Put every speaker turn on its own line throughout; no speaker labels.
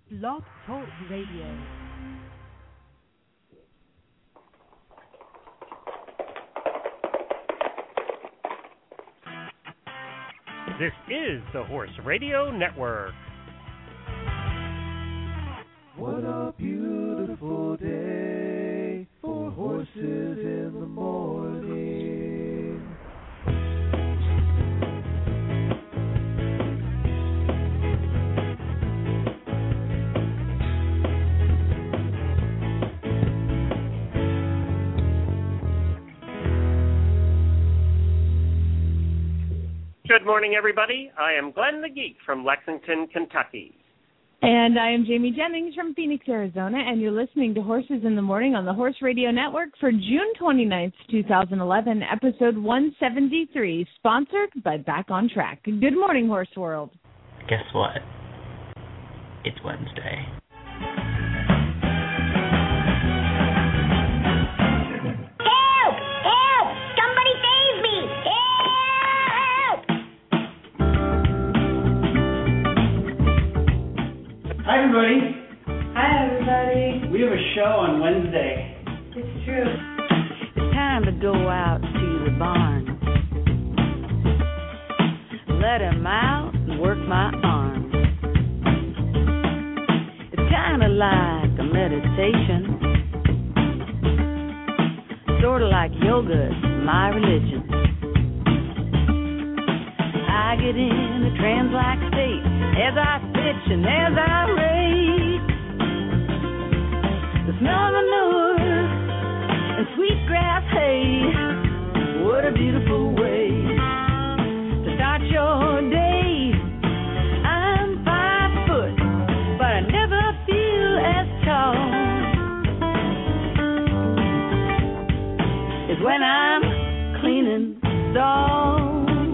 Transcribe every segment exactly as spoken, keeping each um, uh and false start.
Blog Talk Radio.
This is the Horse Radio Network.
What a beautiful day for horses in the morning.
Good morning, everybody. I am Glenn the Geek from Lexington, Kentucky.
And I am Jamie Jennings from Phoenix, Arizona, and you're listening to Horses in the Morning on the Horse Radio Network for June twenty-ninth, twenty eleven, episode one seventy-three, sponsored by Back on Track. Good morning, Horse World.
Guess what? It's Wednesday.
Help! Help! Somebody save me! Help!
Hi, everybody.
Hi, everybody.
We have a show on Wednesday.
It's true.
It's time to go out to the barn. Let him out and work my arm. It's kind of like a meditation. Sort of like yoga, my religion. I get in a trance-like state as I pitch and as I rate. The smell of manure and sweet grass hay. What a beautiful way to start your day. I'm five foot, but I never feel as tall as when I'm cleaning stalls.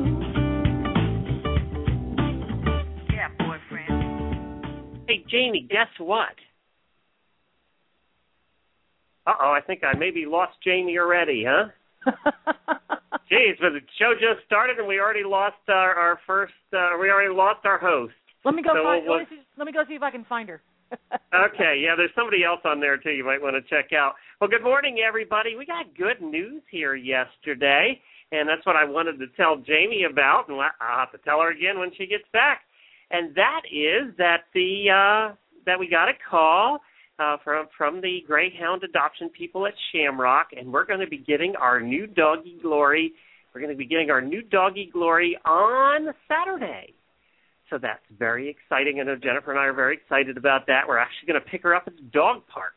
Hey, Jamie, guess what? Uh-oh, I think I maybe lost Jamie already, huh? Jeez, but the show just started and we already lost our, our first, uh, we already lost our host.
Let me go
So
find.
we'll-
Let me, see, let me go see if I can find her.
Okay, yeah, there's somebody else on there, too, you might want to check out. Well, good morning, everybody. We got good news here yesterday, and that's what I wanted to tell Jamie about, and I'll have to tell her again when she gets back. And that is that the uh, that we got a call uh, from from the Greyhound adoption people at Shamrock, and we're going to be getting our new doggy Glory. We're going to be getting our new doggy Glory on Saturday. So that's very exciting. I know Jennifer and I are very excited about that. We're actually going to pick her up at the dog park.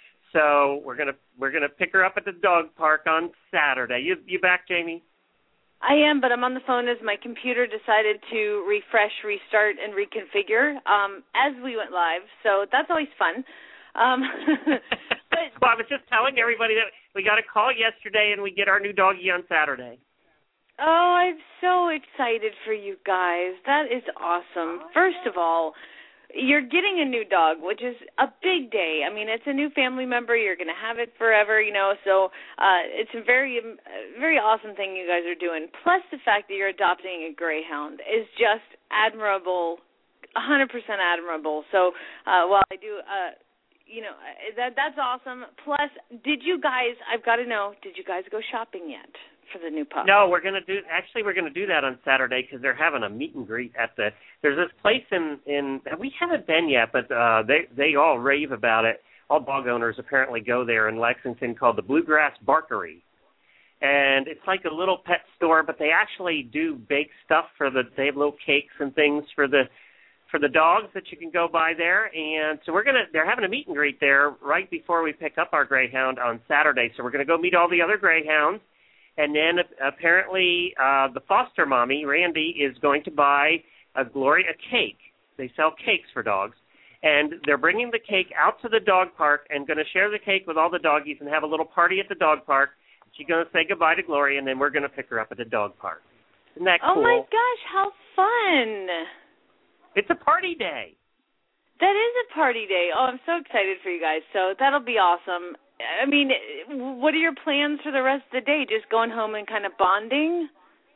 So we're going to we're going to pick her up at the dog park on Saturday. You you back, Jamie?
I am, but I'm on the phone as my computer decided to refresh, restart, and reconfigure um, as we went live, so that's always fun. Um, but,
well, I was just telling everybody that we got a call yesterday and we get our new doggy on Saturday.
oh, I'm so excited for you guys. That is awesome. First of all, you're getting a new dog, which is a big day. I mean, it's a new family member. You're going to have it forever, you know, so uh, it's a very, very awesome thing you guys are doing. Plus the fact that you're adopting a Greyhound is just admirable, one hundred percent admirable. So uh, while I do, uh, you know, that that's awesome. Plus, did you guys, I've got to know, did you guys go shopping yet for the new pup?
No, we're going to do, actually we're going to do that on Saturday because they're having a meet and greet at the, there's this place in, in we haven't been yet, but uh, they, they all rave about it. All dog owners apparently go there in Lexington called the Bluegrass Barkery. And it's like a little pet store, but they actually do bake stuff for the, they have little cakes and things for the, for the dogs that you can go by there. And so we're going to, they're having a meet and greet there right before we pick up our Greyhound on Saturday. So we're going to go meet all the other Greyhounds. And then apparently uh, the foster mommy, Randy, is going to buy a Glory a cake. They sell cakes for dogs. And they're bringing the cake out to the dog park and going to share the cake with all the doggies and have a little party at the dog park. She's going to say goodbye to Glory, and then we're going to pick her up at the dog park. Isn't that cool?
Oh, my gosh, how fun.
It's a party day.
That is a party day. Oh, I'm so excited for you guys. So that'll be awesome. I mean, what are your plans for the rest of the day? Just going home and kind of bonding?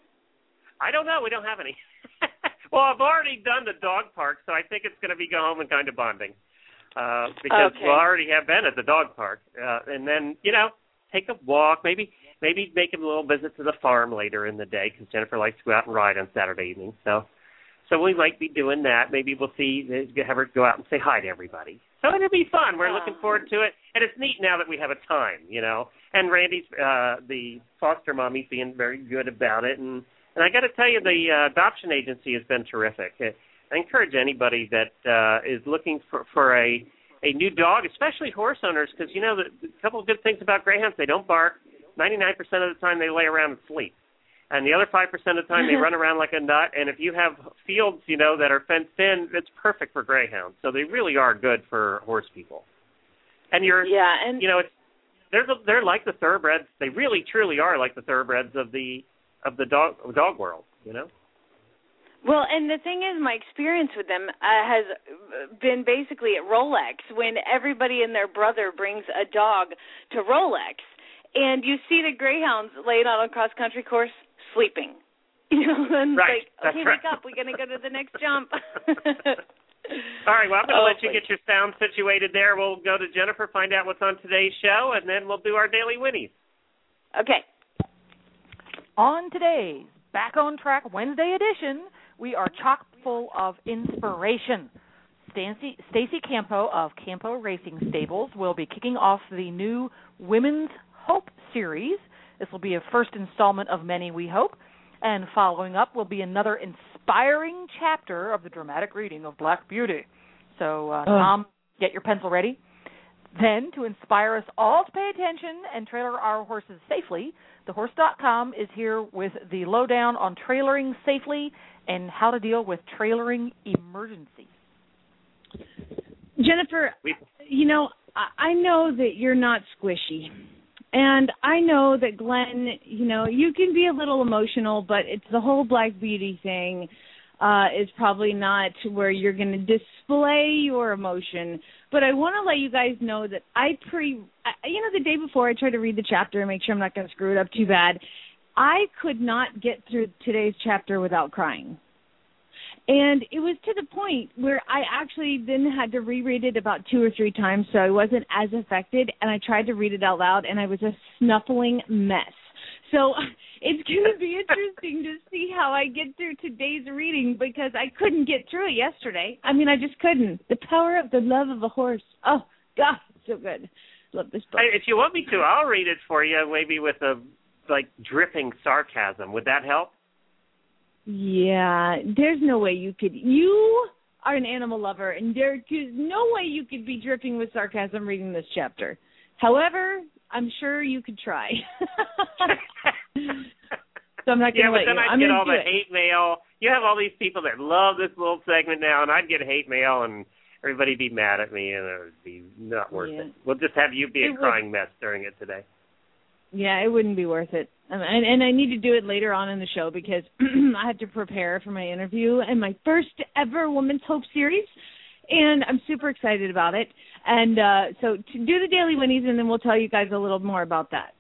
I don't know. We don't have any. Well, I've already done the dog park, so I think it's going to be go home and kind of bonding. uh, because
Okay.
we'll already have been at the dog park. Uh, and then, you know, take a walk, maybe maybe make a little visit to the farm later in the day because Jennifer likes to go out and ride on Saturday evenings. So so we might be doing that. Maybe we'll see, have her go out and say hi to everybody. So it'll be fun. We're looking forward to it. And it's neat now that we have a time, you know. And Randy's, uh, the foster mommy's being very good about it. And, and I got to tell you, the uh, adoption agency has been terrific. I encourage anybody that uh, is looking for, for a, a new dog, especially horse owners, because, you know, the, a couple of good things about greyhounds, they don't bark. ninety-nine percent of the time they lay around and sleep. And the other five percent of the time they run around like a nut. And if you have fields, you know, that are fenced in, it's perfect for greyhounds. So they really are good for horse people. And you're,
yeah, and
you know, it's they're the, they're like the thoroughbreds. They really, truly are like the thoroughbreds of the of the dog dog world. You know.
Well, and the thing is, my experience with them uh, has been basically at Rolex when everybody and their brother brings a dog to Rolex, and you see the greyhounds laid out on a cross-country course sleeping. You know, and
right.
like, okay,
right.
wake up, we're going to go to the next jump.
All right, well, I'm going to
oh,
let you get your sound situated there. We'll go to Jennifer, find out what's on today's show, and then we'll do our Daily Winnies.
Okay.
On today's Back on Track Wednesday edition, we are chock full of inspiration. Stacy, Stacy Campo of Campo Racing Stables will be kicking off the new Women's Hope series. This will be a first installment of many, we hope. And following up will be another inspiring chapter of the dramatic reading of Black Beauty. So, uh, Tom, get your pencil ready. Then, to inspire us all to pay attention and trailer our horses safely, the horse dot com is here with the lowdown on trailering safely and how to deal with trailering emergencies.
Jennifer, you know, I know that you're not squishy. And I know that, Glenn, you know, you can be a little emotional, but it's the whole Black Beauty thing uh, is probably not where you're going to display your emotion. But I want to let you guys know that I pre, I, you know, the day before I tried to read the chapter and make sure I'm not going to screw it up too bad, I could not get through today's chapter without crying. And it was to the point where I actually then had to reread it about two or three times so I wasn't as affected, and I tried to read it out loud, and I was a snuffling mess. So it's going to be interesting to see how I get through today's reading because I couldn't get through it yesterday. I mean, I just couldn't. The power of the love of a horse. Oh, God, it's so good. Love this book.
If you want me to, I'll read it for you, maybe with a, like, dripping sarcasm. Would that help?
Yeah, there's no way you could. You are an animal lover, and there's no way you could be dripping with sarcasm reading this chapter. However, I'm sure you could try. So I'm not going to
yeah,
let
but then
you.
I'd
I'm
get all
do
the
it.
hate mail. You have all these people that love this little segment now, and I'd get hate mail, and everybody'd be mad at me, and it would be not worth
Yeah.
it. We'll just have you be
It
a
would.
crying mess during it today.
Yeah, it wouldn't be worth it. Um, and, and I need to do it later on in the show because I have to prepare for my interview and my first ever Women's Hope series, and I'm super excited about it. And uh, so to do the Daily Winnies, and then we'll tell you guys a little more about that.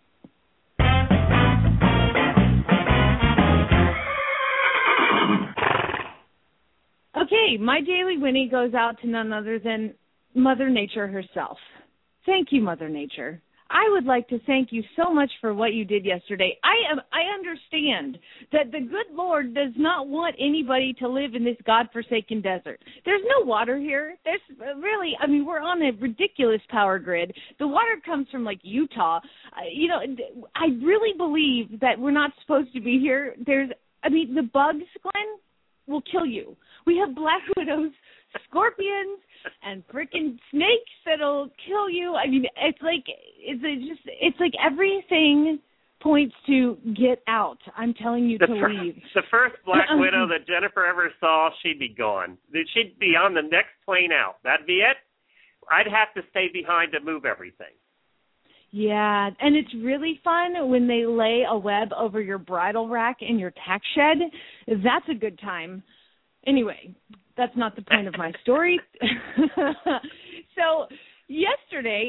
Okay, my Daily Winnie goes out to none other than Mother Nature herself. Thank you, Mother Nature. I would like to thank you so much for what you did yesterday. I am, I understand that the good Lord does not want anybody to live in this godforsaken desert. There's no water here. There's really, I mean, we're on a ridiculous power grid. The water comes from, like, Utah. Uh, you know, I really believe that we're not supposed to be here. There's, I mean, the bugs, Glenn, will kill you. We have black widows, scorpions, and freaking snakes that'll kill you. I mean, it's like it's just it's like everything points to get out. I'm telling you
the
to
first,
leave.
The first black widow that Jennifer ever saw, she'd be gone. She'd be on the next plane out. That'd be it. I'd have to stay behind to move everything.
Yeah, and it's really fun when they lay a web over your bridle rack in your tack shed. That's a good time. Anyway, that's not the point of my story. So yesterday,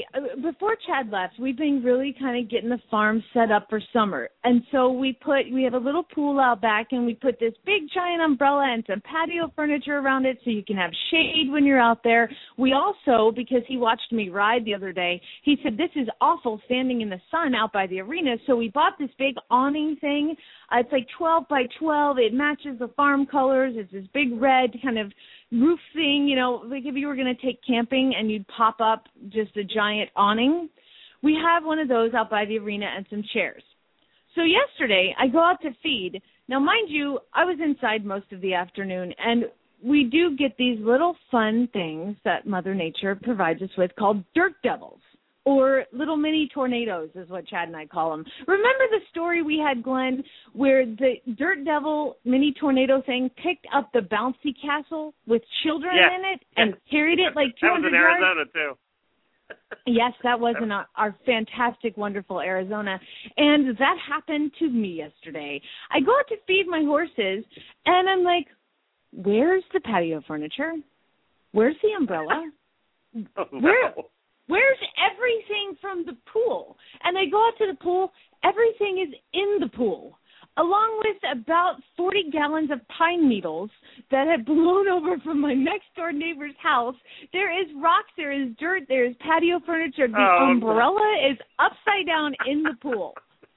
before Chad left, we've been really kind of getting the farm set up for summer. And so we put, we have a little pool out back, and we put this big giant umbrella and some patio furniture around it so you can have shade when you're out there. We also, because he watched me ride the other day, he said, this is awful standing in the sun out by the arena. So we bought this big awning thing. Uh, it's like twelve by twelve. It matches the farm colors. It's this big red kind of roof thing, you know, like if you were going to take camping and you'd pop up just a giant awning. We have one of those out by the arena and some chairs. So yesterday, I go out to feed. Now, mind you, I was inside most of the afternoon, and we do get these little fun things that Mother Nature provides us with called dirt devils, or little mini tornadoes is what Chad and I call them. Remember the story we had, Glenn, where the dirt devil mini tornado thing picked up the bouncy castle with children
yes.
in it and
yes.
carried it like two hundred
yards? That was in
yards?
Arizona, too.
Yes, that was in our, our fantastic, wonderful Arizona. And that happened to me yesterday. I go out to feed my horses, and I'm like, where's the patio furniture? Where's the umbrella?
Oh, no.
Where? Where's everything from the pool? And I go out to the pool, everything is in the pool, along with about forty gallons of pine needles that had blown over from my next-door neighbor's house. There is rocks, there is dirt, there is patio furniture. The
oh,
umbrella
no.
is upside down in the pool.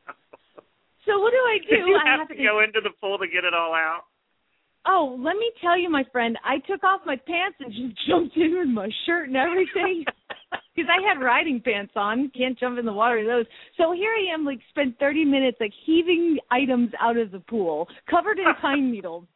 So what do I do?
Did you
I
have,
have
to,
to
go into the pool to get it all out?
Oh, let me tell you, my friend, I took off my pants and just jumped in with my shirt and everything. Because I had riding pants on. Can't jump in the water with those. So here I am, like, spent thirty minutes, like, heaving items out of the pool, covered in pine needles.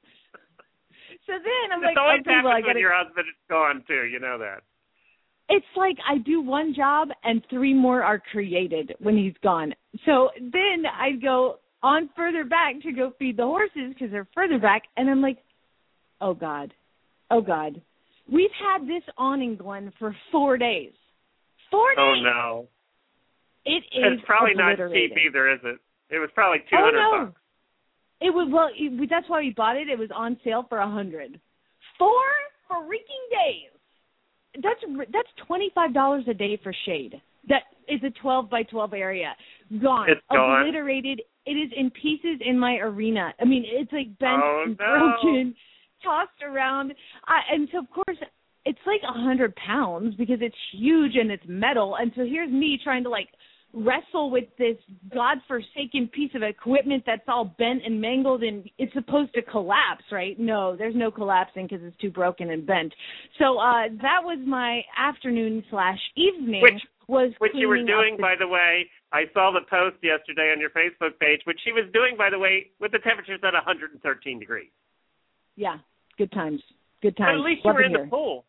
So then I'm
this
like,
always
okay,
happens
well, I
when
gotta...
your husband is gone, too. You know that.
It's like I do one job and three more are created when he's gone. So then I go on further back to go feed the horses because they're further back, and I'm like, oh, God. Oh, God. We've had this awning, Glenn, for four days. Four days.
Oh, no.
It is
It's probably not
obliterated.
cheap either, is it? It was probably two
oh,
hundred
no.
bucks.
It was, well, it, that's why we bought it. It was on sale for a hundred. Four freaking days. That's that's twenty-five dollars a day for shade. That is a twelve by twelve area. Gone.
It's gone.
Obliterated. It is in pieces in my arena. I mean, it's like bent
oh,
and
no.
broken, tossed around. I, and so, of course, it's like a hundred pounds because it's huge and it's metal. And so here's me trying to, like, wrestle with this godforsaken piece of equipment that's all bent and mangled, and it's supposed to collapse, right? No, there's no collapsing because it's too broken and bent. So uh, that was my afternoon slash evening.
Which,
was
which you were doing,
the,
by the way. I saw the post yesterday on your Facebook page, which she was doing, by the way, with the temperatures at one hundred thirteen degrees.
Yeah, good times. Good times.
But at least you
Love
were
it
in
here.
the pool.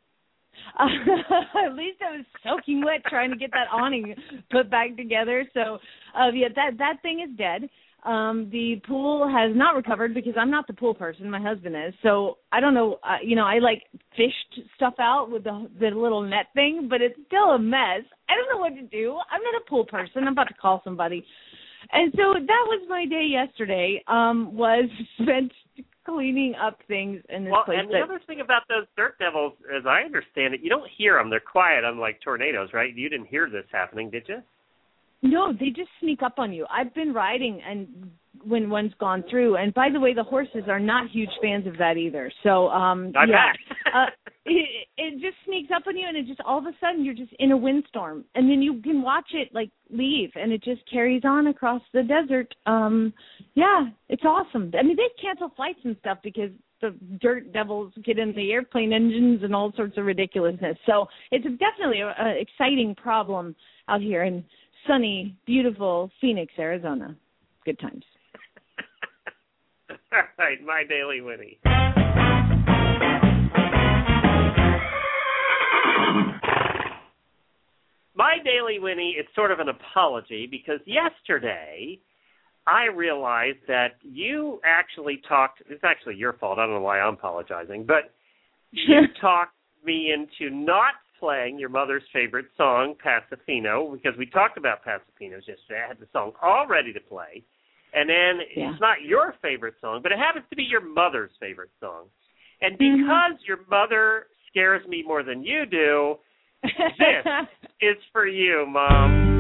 Uh, at least I was soaking wet trying to get that awning put back together. So, uh, yeah, that that thing is dead. Um, the pool has not recovered because I'm not the pool person. My husband is. So I don't know. Uh, you know, I like fished stuff out with the the little net thing, but it's still a mess. I don't know what to do. I'm not a pool person. I'm about to call somebody. And so that was my day yesterday. Um, was spent cleaning up things in this
well,
place.
and the
that,
other thing about those dirt devils, as I understand it, you don't hear them. They're quiet, unlike tornadoes, right? You didn't hear this happening, did you?
No, they just sneak up on you. I've been riding and when one's gone through. And by the way, the horses are not huge fans of that either. So, um,
I
yeah,
bet.
uh, it, it just sneaks up on you, and it just all of a sudden you're just in a windstorm, and then you can watch it like leave, and it just carries on across the desert. Um, yeah, it's awesome. I mean, they cancel flights and stuff because the dirt devils get in the airplane engines and all sorts of ridiculousness. So it's definitely an exciting problem out here in sunny, beautiful Phoenix, Arizona. Good times.
All right, my Daily Winnie. My Daily Winnie, it's sort of an apology because yesterday I realized that you actually talked, it's actually your fault, I don't know why I'm apologizing, but you talked me into not playing your mother's favorite song, Pasofino, because we talked about Pasofinos yesterday. I had the song all ready to play. And then yeah. It's not your favorite song, but it happens to be your mother's favorite song. And because mm-hmm. your mother scares me more than you do, this is for you, Mom.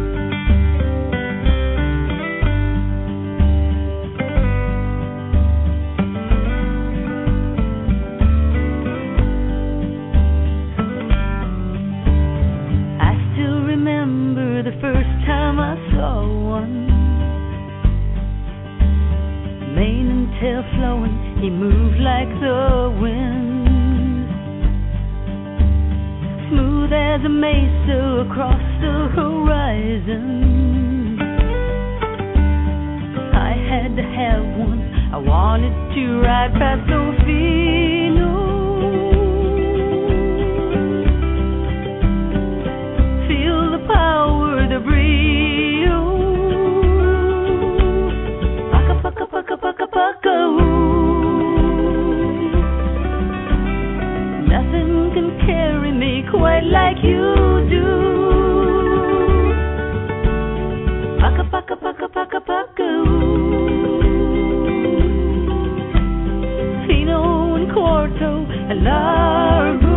The first time I saw one, mane and tail flowing, he moved like the wind, smooth as a mesa across the horizon. I had to have one, I wanted to ride past Sofino, feel the power, the brio, paka paka paka paka paka. Nothing can carry me quite like you do. Paka paka paka paka paka. Fino and Quarto and Largo.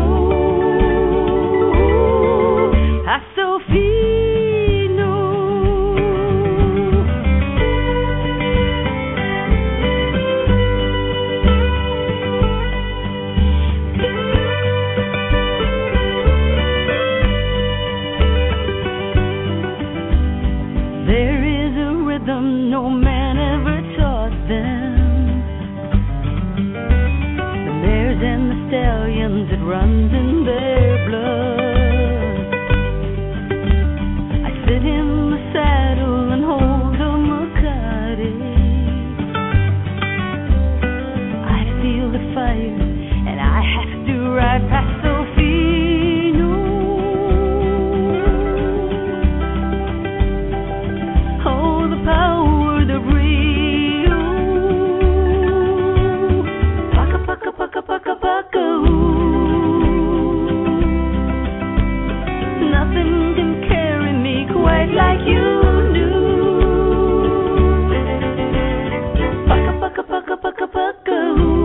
I still feel. No man ever taught them. The mares and the stallions, it runs in their blood. I sit in the saddle and hold the Makati. I feel the fire and I have to ride past Sofino. Oh, the power. Paka paka paka. Nothing can carry me quite like you do. Paka paka paka paka paka.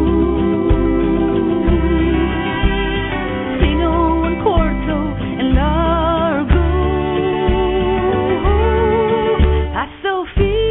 Fino and Quarto and Largo. I so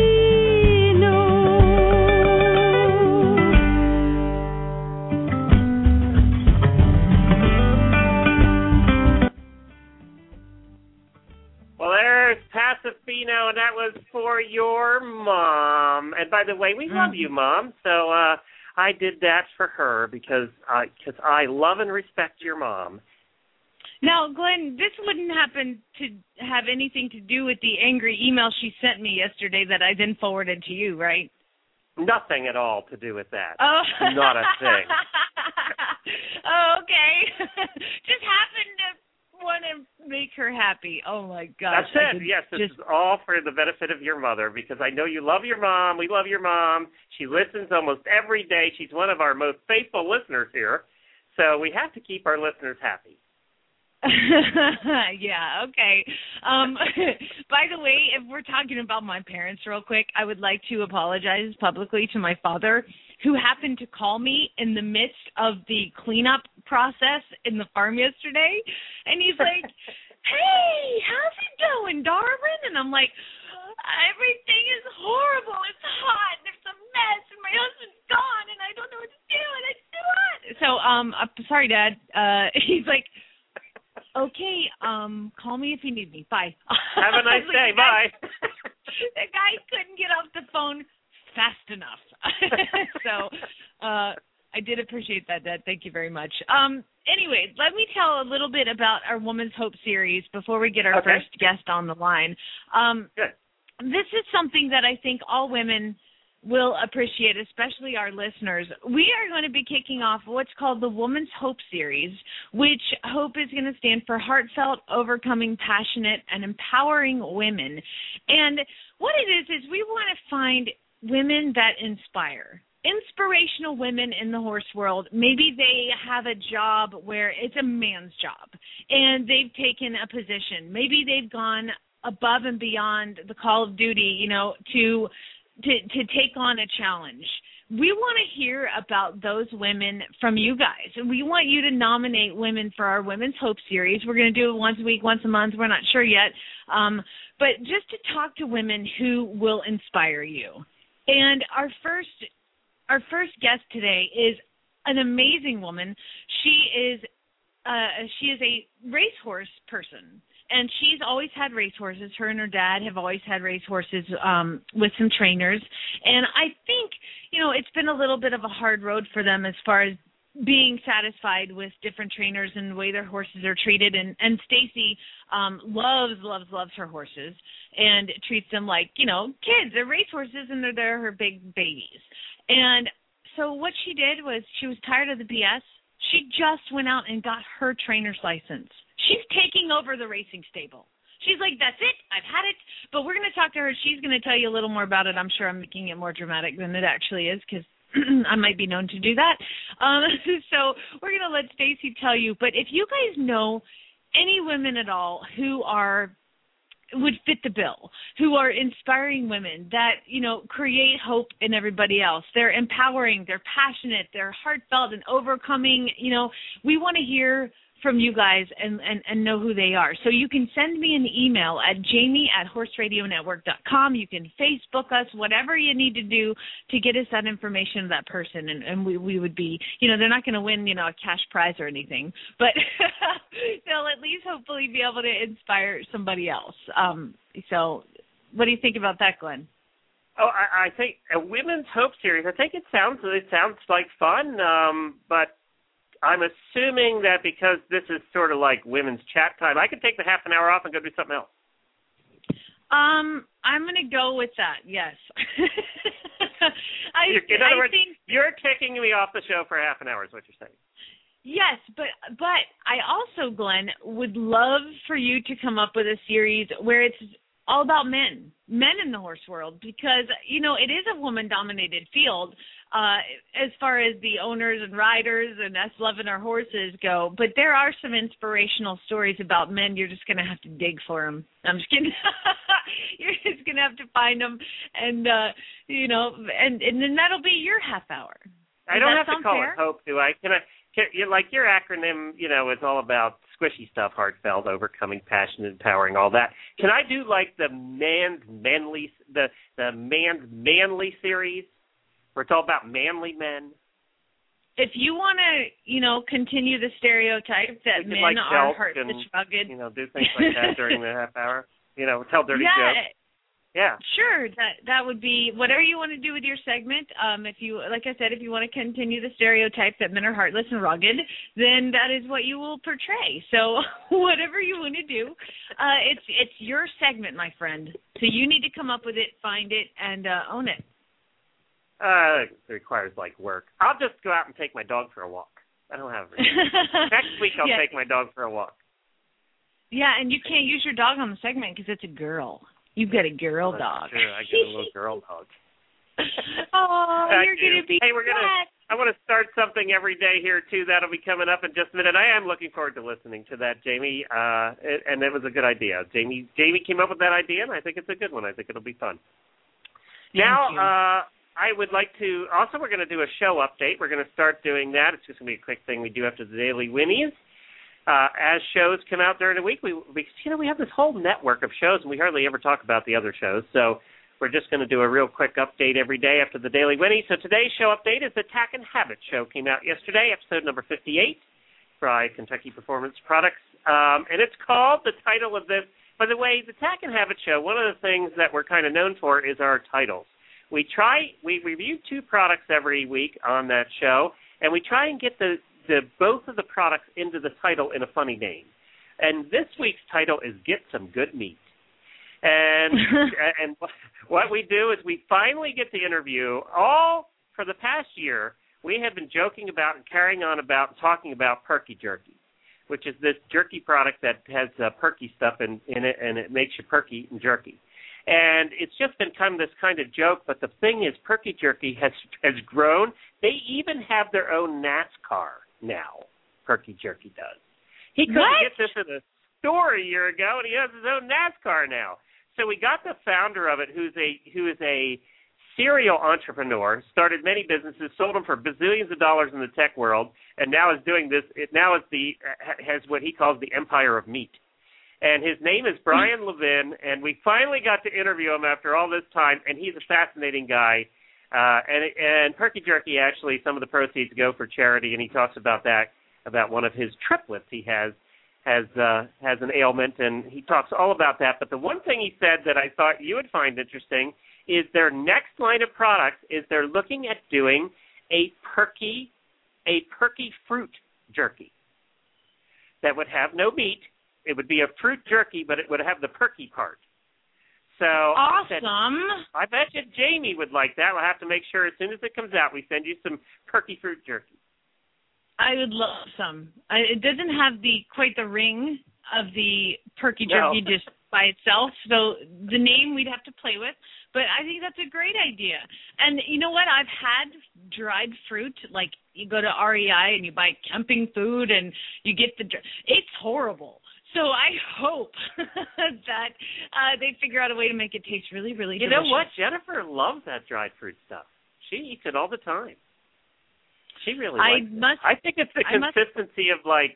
Fino, and that was for your mom. And by the way, we mm. love you, Mom. So uh, I did that for her because I, cause I love and respect your mom.
Now, Glenn, this wouldn't happen to have anything to do with the angry email she sent me yesterday that I then forwarded to you, right?
Nothing at all to do with that.
Oh.
Not a thing.
Oh, okay. Just happened to want to make her happy. Oh my gosh.
That's it. Yes, this just... is all for the benefit of your mother because I know you love your mom. We love your mom. She listens almost every day. She's one of our most faithful listeners here. So we have to keep our listeners happy.
Yeah, okay. Um, by the way, if we're talking about my parents real quick, I would like to apologize publicly to my father, who happened to call me in the midst of the cleanup process in the farm yesterday. And he's like, hey, how's it going, Darwin? And I'm like, everything is horrible. It's hot. There's a mess. And my husband's gone. And I don't know what to do. And it's too hot. So, um, I'm sorry, Dad. Uh, he's like, okay, um, call me if you need me. Bye.
Have a nice day. Bye.
The guy couldn't get off the phone fast enough. So uh, I did appreciate that, Dad. Thank you very much. Um, anyway, let me tell a little bit about our Woman's Hope series before we get our
okay.
first guest on the line. Um,
Good.
This is something that I think all women will appreciate, especially our listeners. We are going to be kicking off what's called the Woman's Hope series, which HOPE is going to stand for Heartfelt, Overcoming, Passionate, and Empowering Women. And what it is is we want to find women that inspire. Inspirational women in the horse world. Maybe they have a job where it's a man's job and they've taken a position. Maybe they've gone above and beyond the call of duty, you know, to to to take on a challenge. we want to hear about those women from you guys. We want you to nominate women for our Women's Hope series. We're going to do it once a week, once a month. We're not sure yet. Um, but just to talk to women who will inspire you. And our first our first guest today is an amazing woman. She is uh, she is a racehorse person. And she's always had racehorses. Her and her dad have always had racehorses um, with some trainers. And I think, you know, it's been a little bit of a hard road for them as far as being satisfied with different trainers and the way their horses are treated. And, and Stacy um, loves, loves, loves her horses and treats them like, you know, kids. They're racehorses and they're, they're her big babies. And so what she did was she was tired of the B S. She just went out and got her trainer's license. She's taking over the racing stable. She's like, that's it. I've had it. But we're going to talk to her. She's going to tell you a little more about it. I'm sure I'm making it more dramatic than it actually is because I might be known to do that. Um, so we're going to let Stacy tell you. But if you guys know any women at all who are would fit the bill, who are inspiring women that, you know, create hope in everybody else. They're empowering, they're passionate, they're heartfelt and overcoming, you know, we want to hear from you guys and, and, and know who they are. So you can send me an email at jamie at horse radio network dot com. You can Facebook us, whatever you need to do to get us that information of that person. And, and we, we would be, you know, they're not going to win, you know, a cash prize or anything, but they'll at least hopefully be able to inspire somebody else. Um, so what do you think about that, Glenn?
Oh, I, I think a Women's Hope series, I think it sounds, it sounds like fun, um, but I'm assuming that because this is sort of like women's chat time, I could take the half an hour off and go do something else.
Um, I'm going to go with that, yes. I,
in other
I
words,
think,
you're kicking me off the show for half an hour is what you're saying.
Yes, but but I also, Glenn, would love for you to come up with a series where it's all about men, men in the horse world, because, you know, it is a woman-dominated field uh, as far as the owners and riders and us loving our horses go. But there are some inspirational stories about men. You're just going to have to dig for them. I'm just kidding. You're just going to have to find them, and, uh, you know, and, and then that'll be your half hour. Does
I don't have to call
fair?
it hope, do I? Can I? Can, you, like your acronym, you know, is all about squishy stuff, heartfelt, overcoming, passionate, empowering, all that. Can I do like the man, manly, the the man, manly series, where it's all about manly men?
If you want to, you know, continue the stereotype that men
like
are heartless,
and,
rugged,
you know, do things like that during the half hour. You know, tell dirty
yeah,
jokes. Yeah.
Sure. That that would be whatever you want to do with your segment. Um, if you, like I said, if you want to continue the stereotype that men are heartless and rugged, then that is what you will portray. So whatever you want to do, uh, it's it's your segment, my friend. So you need to come up with it, find it, and uh, own it.
Uh, it requires like work. I'll just go out and take my dog for a walk. I don't have it. Next week I'll
yeah.
take my dog for a walk.
Yeah, and you can't use your dog on the segment because it's a girl. You've got a girl
That's
dog.
True. I get a little girl dog.
Oh,
I
you're
do.
going to be
Hey, we're going to,
glad.
I want to start something every day here, too. That'll be coming up in just a minute. I am looking forward to listening to that, Jamie, uh, and it was a good idea. Jamie Jamie came up with that idea, and I think it's a good one. I think it'll be fun.
Thank
now,
you.
uh, I would like to, also we're going to do a show update. We're going to start doing that. It's just going to be a quick thing we do after the Daily Winnies. Uh, as shows come out during the week, we, we, you know, we have this whole network of shows, and we hardly ever talk about the other shows. So we're just going to do a real quick update every day after the Daily Winnie. So today's show update is the Tack and Habit Show. Came out yesterday, episode number fifty-eight by Kentucky Performance Products. Um, and it's called, the title of this, by the way, the Tack and Habit Show, one of the things that we're kind of known for is our titles. We try, we review two products every week on that show, and we try and get the The, both of the products into the title in a funny name. And this week's title is Get Some Good Meat. And and what we do is we finally get to interview, all for the past year, we have been joking about and carrying on about talking about Perky Jerky, which is this jerky product that has uh, perky stuff in, in it, and it makes you perky and jerky. And it's just been kind of this kind of joke, but the thing is Perky Jerky has has grown. They even have their own NASCAR now. Perky Jerky does. He couldn't
what?
get this in a store a year ago, and he has his own NASCAR now. So we got the founder of it, who's a who is a serial entrepreneur, started many businesses, sold them for bazillions of dollars in the tech world, and now is doing this. It now is the has what he calls the empire of meat. And his name is Brian Levin, and we finally got to interview him after all this time, and he's a fascinating guy. Uh, and and Perky Jerky, actually, some of the proceeds go for charity, and he talks about that, about one of his triplets he has has uh, has an ailment, and he talks all about that. But the one thing he said that I thought you would find interesting is their next line of products is they're looking at doing a perky, a perky fruit jerky that would have no meat. It would be a fruit jerky, but it would have the perky part. So
awesome.
I, said, I bet you Jamie would like that. We'll have to make sure as soon as it comes out, we send you some perky fruit jerky.
I would love some. I, it doesn't have the quite the ring of the perky jerky
No.
just by itself, so the name we'd have to play with. But I think that's a great idea. And you know what? I've had dried fruit, like you go to R E I and you buy camping food and you get the – it's horrible. So I hope that uh, they figure out a way to make it taste really, really
you
delicious.
You know what? Jennifer loves that dried fruit stuff. She eats it all the time. She really
I
likes
must,
it. I think it's the
I
consistency
must,
of, like,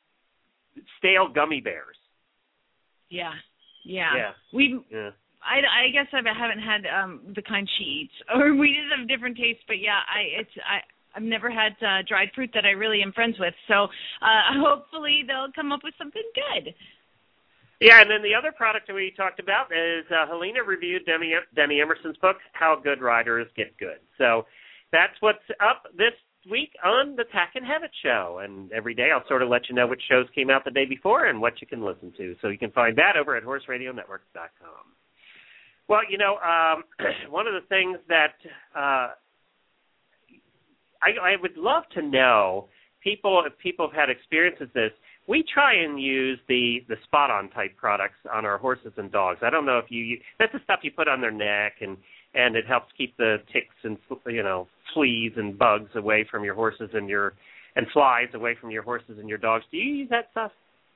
stale gummy bears.
Yeah. Yeah.
Yeah.
We
yeah.
I, I guess I haven't had um, the kind she eats, or we just have different tastes. But yeah, I it's I I've never had uh, dried fruit that I really am friends with. So uh, hopefully they'll come up with something good.
Yeah, and then the other product that we talked about is uh, Helena reviewed Demi, Demi Emerson's book, How Good Riders Get Good. So that's what's up this week on the Tack and Have It show. And every day I'll sort of let you know which shows came out the day before and what you can listen to. So you can find that over at horse radio network dot com. Well, you know, um, one of the things that uh, I, I would love to know, people, if people have had experiences with this, we try and use the, the spot-on type products on our horses and dogs. I don't know if you, that's the stuff you put on their neck, and, and it helps keep the ticks and, you know, fleas and bugs away from your horses and your, and flies away from your horses and your dogs. Do you use that stuff?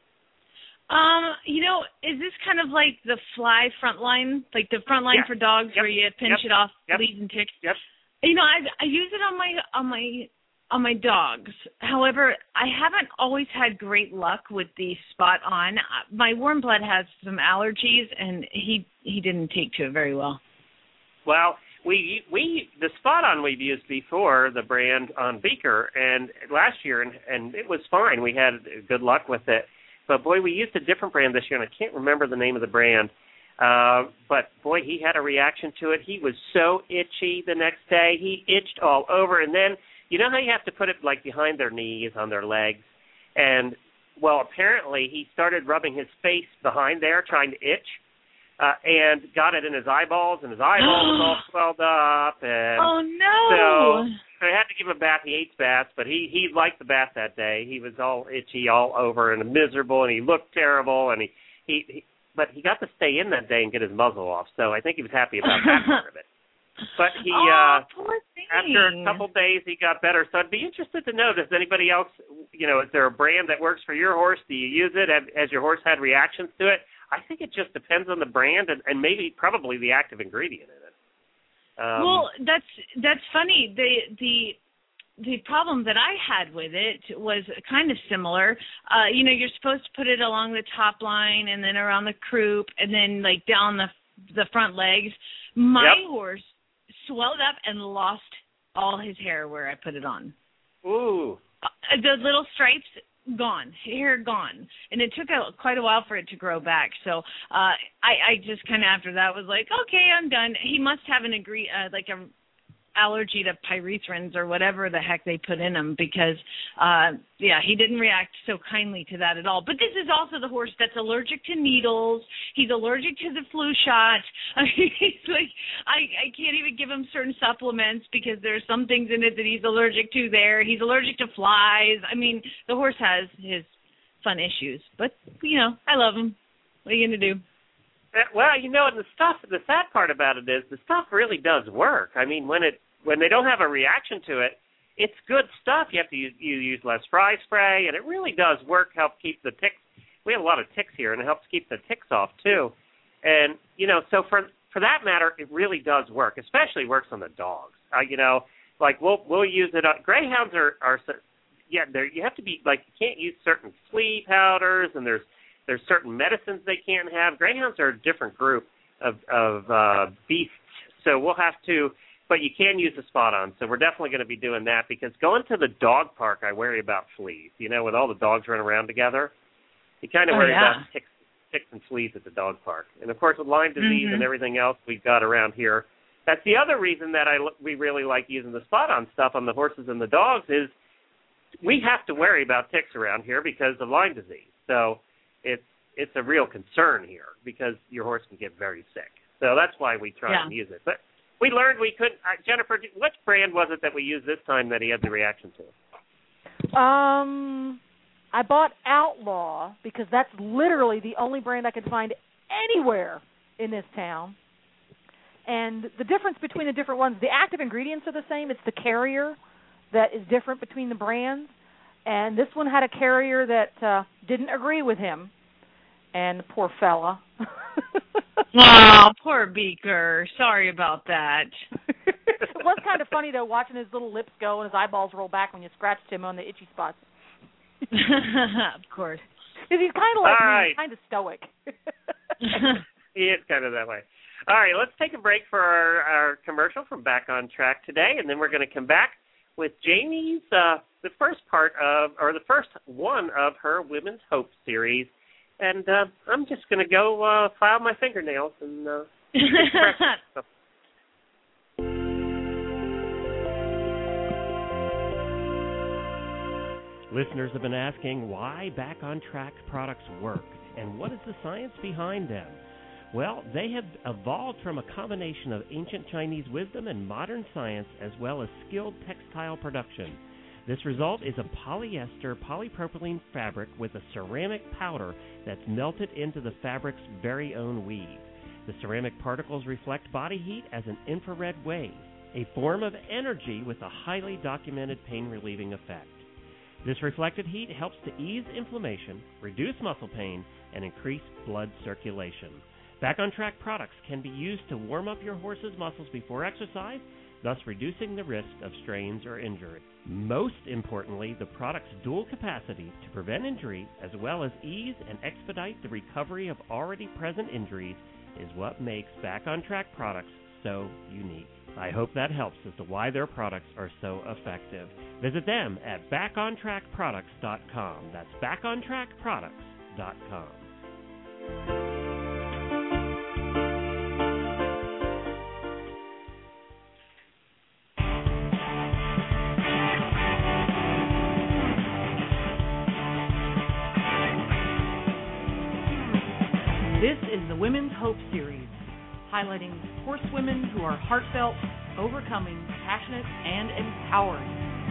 Um, you know, is this kind of like the fly front line, like the front line
yeah.
for dogs
yep.
where you pinch
yep.
it off
yep.
fleas and ticks?
Yep.
You know, I I use it on my on my on my dogs. However, I haven't always had great luck with the spot on. My warm blood has some allergies, and he he didn't take to it very well.
Well, we we the spot on we've used before, the brand on Beaker, and last year, and and it was fine. We had good luck with it. But, boy, we used a different brand this year, and I can't remember the name of the brand. Uh, but, boy, he had a reaction to it. He was so itchy the next day. He itched all over. And then, you know how you have to put it, like, behind their knees, on their legs? And, well, apparently he started rubbing his face behind there, trying to itch, uh, and got it in his eyeballs, and his eyeballs all swelled up. And
oh, no.
So I had to give him a bath. He hates baths, but he, he liked the bath that day. He was all itchy all over and miserable, and he looked terrible. And he, he, he but he got to stay in that day and get his muzzle off, so I think he was happy about that part of it. But he,
oh,
uh,
poor thing.
after a couple days, he got better. So I'd be interested to know, does anybody else, you know, is there a brand that works for your horse? Do you use it? Have, has your horse had reactions to it? I think it just depends on the brand and, and maybe probably the active ingredient in it. Um,
well, that's that's funny. The the the problem that I had with it was kind of similar. Uh, you know, you're supposed to put it along the top line and then around the croup and then like down the the front legs. My
yep.
horse swelled up and lost all his hair where I put it on.
Ooh.
Uh, the little stripes gone, hair gone, and it took a, quite a while for it to grow back. So uh, I, I just kind of after that was like, okay, I'm done. He must have an agree uh, like a allergy to pyrethrins or whatever the heck they put in him because, uh, yeah, he didn't react so kindly to that at all. But this is also the horse that's allergic to needles. He's allergic to the flu shot. I mean, he's like, I, I can't even give him certain supplements because there's some things in it that he's allergic to there. He's allergic to flies. I mean, the horse has his fun issues. But, you know, I love him. What are you going to do?
Well, you know, and the stuff, the sad part about it is the stuff really does work. I mean, when it when they don't have a reaction to it, it's good stuff. You have to use, you use less fly spray, and it really does work, help keep the ticks. We have a lot of ticks here, and it helps keep the ticks off, too. And, you know, so for for that matter, it really does work. Especially works on the dogs. Uh, you know, like we'll we'll use it. On, greyhounds are are yeah. There you have to be like you can't use certain flea powders, and there's there's certain medicines they can't have. Greyhounds are a different group of of uh, beasts, so we'll have to. But you can use the spot on, so we're definitely going to be doing that because going to the dog park, I worry about fleas. You know, with all the dogs running around together, you kind of
oh,
worry
yeah.
about ticks, ticks and fleas at the dog park. And, of course, with Lyme disease
mm-hmm.
and everything else we've got around here, that's the other reason that I we really like using the spot on stuff on the horses and the dogs is we have to worry about ticks around here because of Lyme disease. So it's it's a real concern here because your horse can get very sick. So that's why we try
yeah.
and use it. But we learned we couldn't. Uh, Jennifer, which brand was it that we used this time that he had the reaction to?
Um, I bought Outlaw because that's literally the only brand I could find anywhere in this town. And the difference between the different ones, the active ingredients are the same. It's the carrier that is different between the brands. And this one had a carrier that uh, didn't agree with him. And poor fella.
Oh, poor Beaker. Sorry about that.
It was kind of funny, though, watching his little lips go and his eyeballs roll back when you scratched him on the itchy spots.
Of course.
Because he's kind of like
All
me,
right.
he's kind of stoic.
He is kind of that way. All right, let's take a break for our, our commercial from Back on Track today, and then we're going to come back with Jamie's, uh, the first part of, or the first one of her Women's Hope series. And uh, I'm just going to go uh, file my fingernails and uh, express Listeners have been asking why Back on Track products work and what is the science behind them. Well, they have evolved from a combination of ancient Chinese wisdom and modern science as well as skilled textile production. This result is a polyester polypropylene fabric with a ceramic powder that's melted into the fabric's very own weave. The ceramic particles reflect body heat as an infrared wave, a form of energy with a highly documented pain-relieving effect. This reflected heat helps to ease inflammation, reduce muscle pain, and increase blood circulation. Back on Track products can be used to warm up your horse's muscles before exercise, thus reducing the risk of strains or injury. Most importantly, the product's dual capacity to prevent injury as well as ease and expedite the recovery of already present injuries is what makes Back on Track products so unique. I hope that helps as to why their products are so effective. Visit them at back on track products dot com. That's back on track products dot com.
This is the Women's Hope Series, highlighting horsewomen who are heartfelt, overcoming, passionate, and empowering.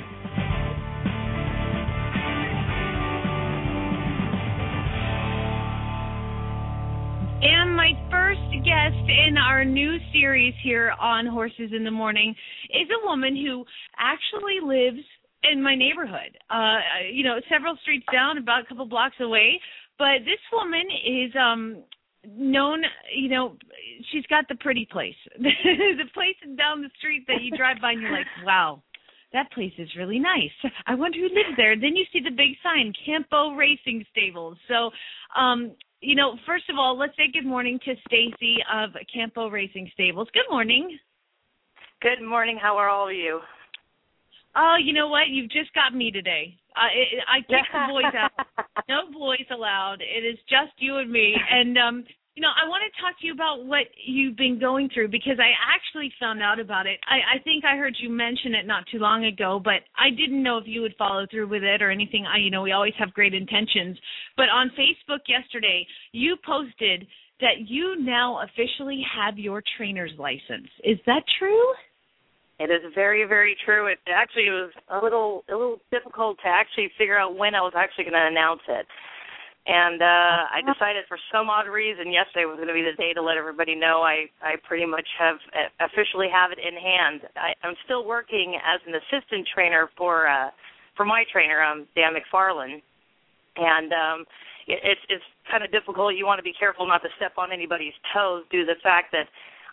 And my first guest in our new series here on Horses in the Morning is a woman who actually lives in my neighborhood, uh, you know, several streets down, about a couple blocks away. But this woman is um, known, you know, she's got the pretty place. The place down the street that you drive by and you're like, wow, that place is really nice. I wonder who lives there. Then you see the big sign, Campo Racing Stables. So, um, you know, first of all, let's say good morning to Stacy of Campo Racing Stables. Good morning.
Good morning. How are all of you?
Oh, you know what? You've just got me today. Uh, it, I kicked the boys out. No boys allowed. It is just you and me. And, um, you know, I want to talk to you about what you've been going through because I actually found out about it. I, I think I heard you mention it not too long ago, but I didn't know if you would follow through with it or anything. I, you know, we always have great intentions. But on Facebook yesterday, you posted that you now officially have your trainer's license. Is that true?
It is very, very true. It actually was a little, a little difficult to actually figure out when I was actually going to announce it, and uh, I decided for some odd reason yesterday was going to be the day to let everybody know. I, I pretty much have officially have it in hand. I, I'm still working as an assistant trainer for uh, for my trainer, um, Dan McFarland, and um, it, it's it's kind of difficult. You want to be careful not to step on anybody's toes due to the fact that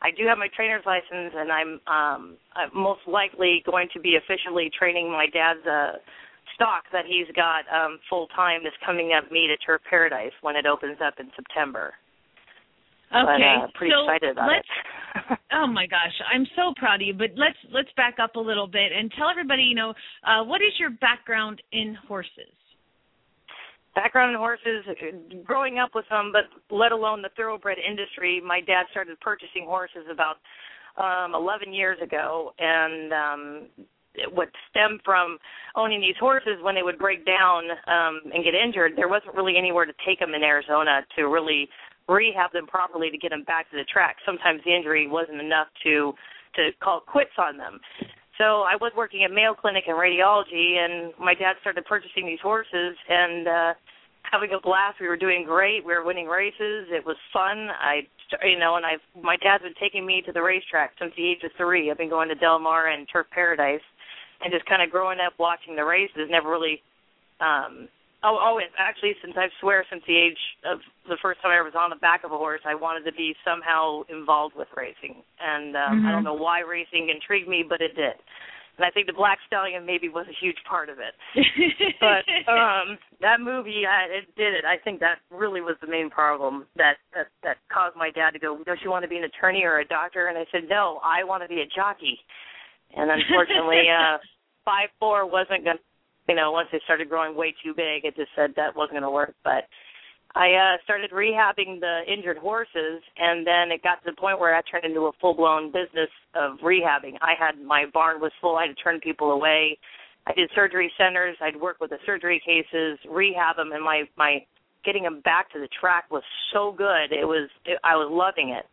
I do have my trainer's license, and I'm, um, I'm most likely going to be officially training my dad's uh, stock that he's got um, full-time this coming up meet at Turf Paradise when it opens up in September.
Okay,
but, uh, pretty
so
excited about
let's,
it.
oh my gosh, I'm so proud of you. But let's let's back up a little bit and tell everybody, you know, uh, what is your background in horses?
Background in horses, growing up with them, but let alone the thoroughbred industry. My dad started purchasing horses about um, eleven years ago, and um, it would stem from owning these horses when they would break down um, and get injured. There wasn't really anywhere to take them in Arizona to really rehab them properly to get them back to the track. Sometimes the injury wasn't enough to to call quits on them. So I was working at Mayo Clinic in radiology, and my dad started purchasing these horses and uh, having a blast. We were doing great. We were winning races. It was fun. I, you know, and I, my dad's been taking me to the racetrack since the age of three. I've been going to Del Mar and Turf Paradise, and just kind of growing up watching the races. Never really. Um, Oh, oh, actually, since I swear, since the age of the first time I was on the back of a horse, I wanted to be somehow involved with racing. And um,
mm-hmm.
I don't know why racing intrigued me, but it did. And I think the Black Stallion maybe was a huge part of it. But um, that movie, I, it did it. I think that really was the main problem that, that, that caused my dad to go, don't you want to be an attorney or a doctor? And I said, no, I want to be a jockey. And unfortunately, uh, five four wasn't going to. You know, once they started growing way too big, it just said that wasn't going to work. But I uh, started rehabbing the injured horses, and then it got to the point where I turned into a full-blown business of rehabbing. I had my barn was full. I had to turn people away. I did surgery centers. I'd work with the surgery cases, rehab them, and my, my getting them back to the track was so good. It was it, I was loving it.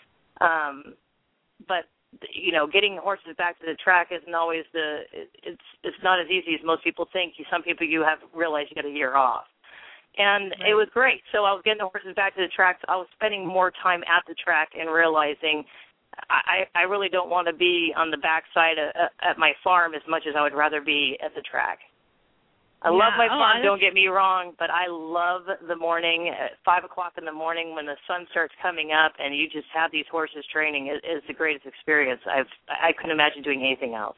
Um, but you know, getting horses back to the track isn't always the, it's it's not as easy as most people think. Some people you have realized you got a year off. And right. It was great. So I was getting the horses back to the track. I was spending more time at the track and realizing I, I really don't want to be on the backside of, uh, at my farm as much as I would rather be at the track. I
yeah.
love my
oh,
farm, don't get me wrong, but I love the morning, at five o'clock in the morning when the sun starts coming up and you just have these horses training is, is the greatest experience. I've, I couldn't imagine doing anything else.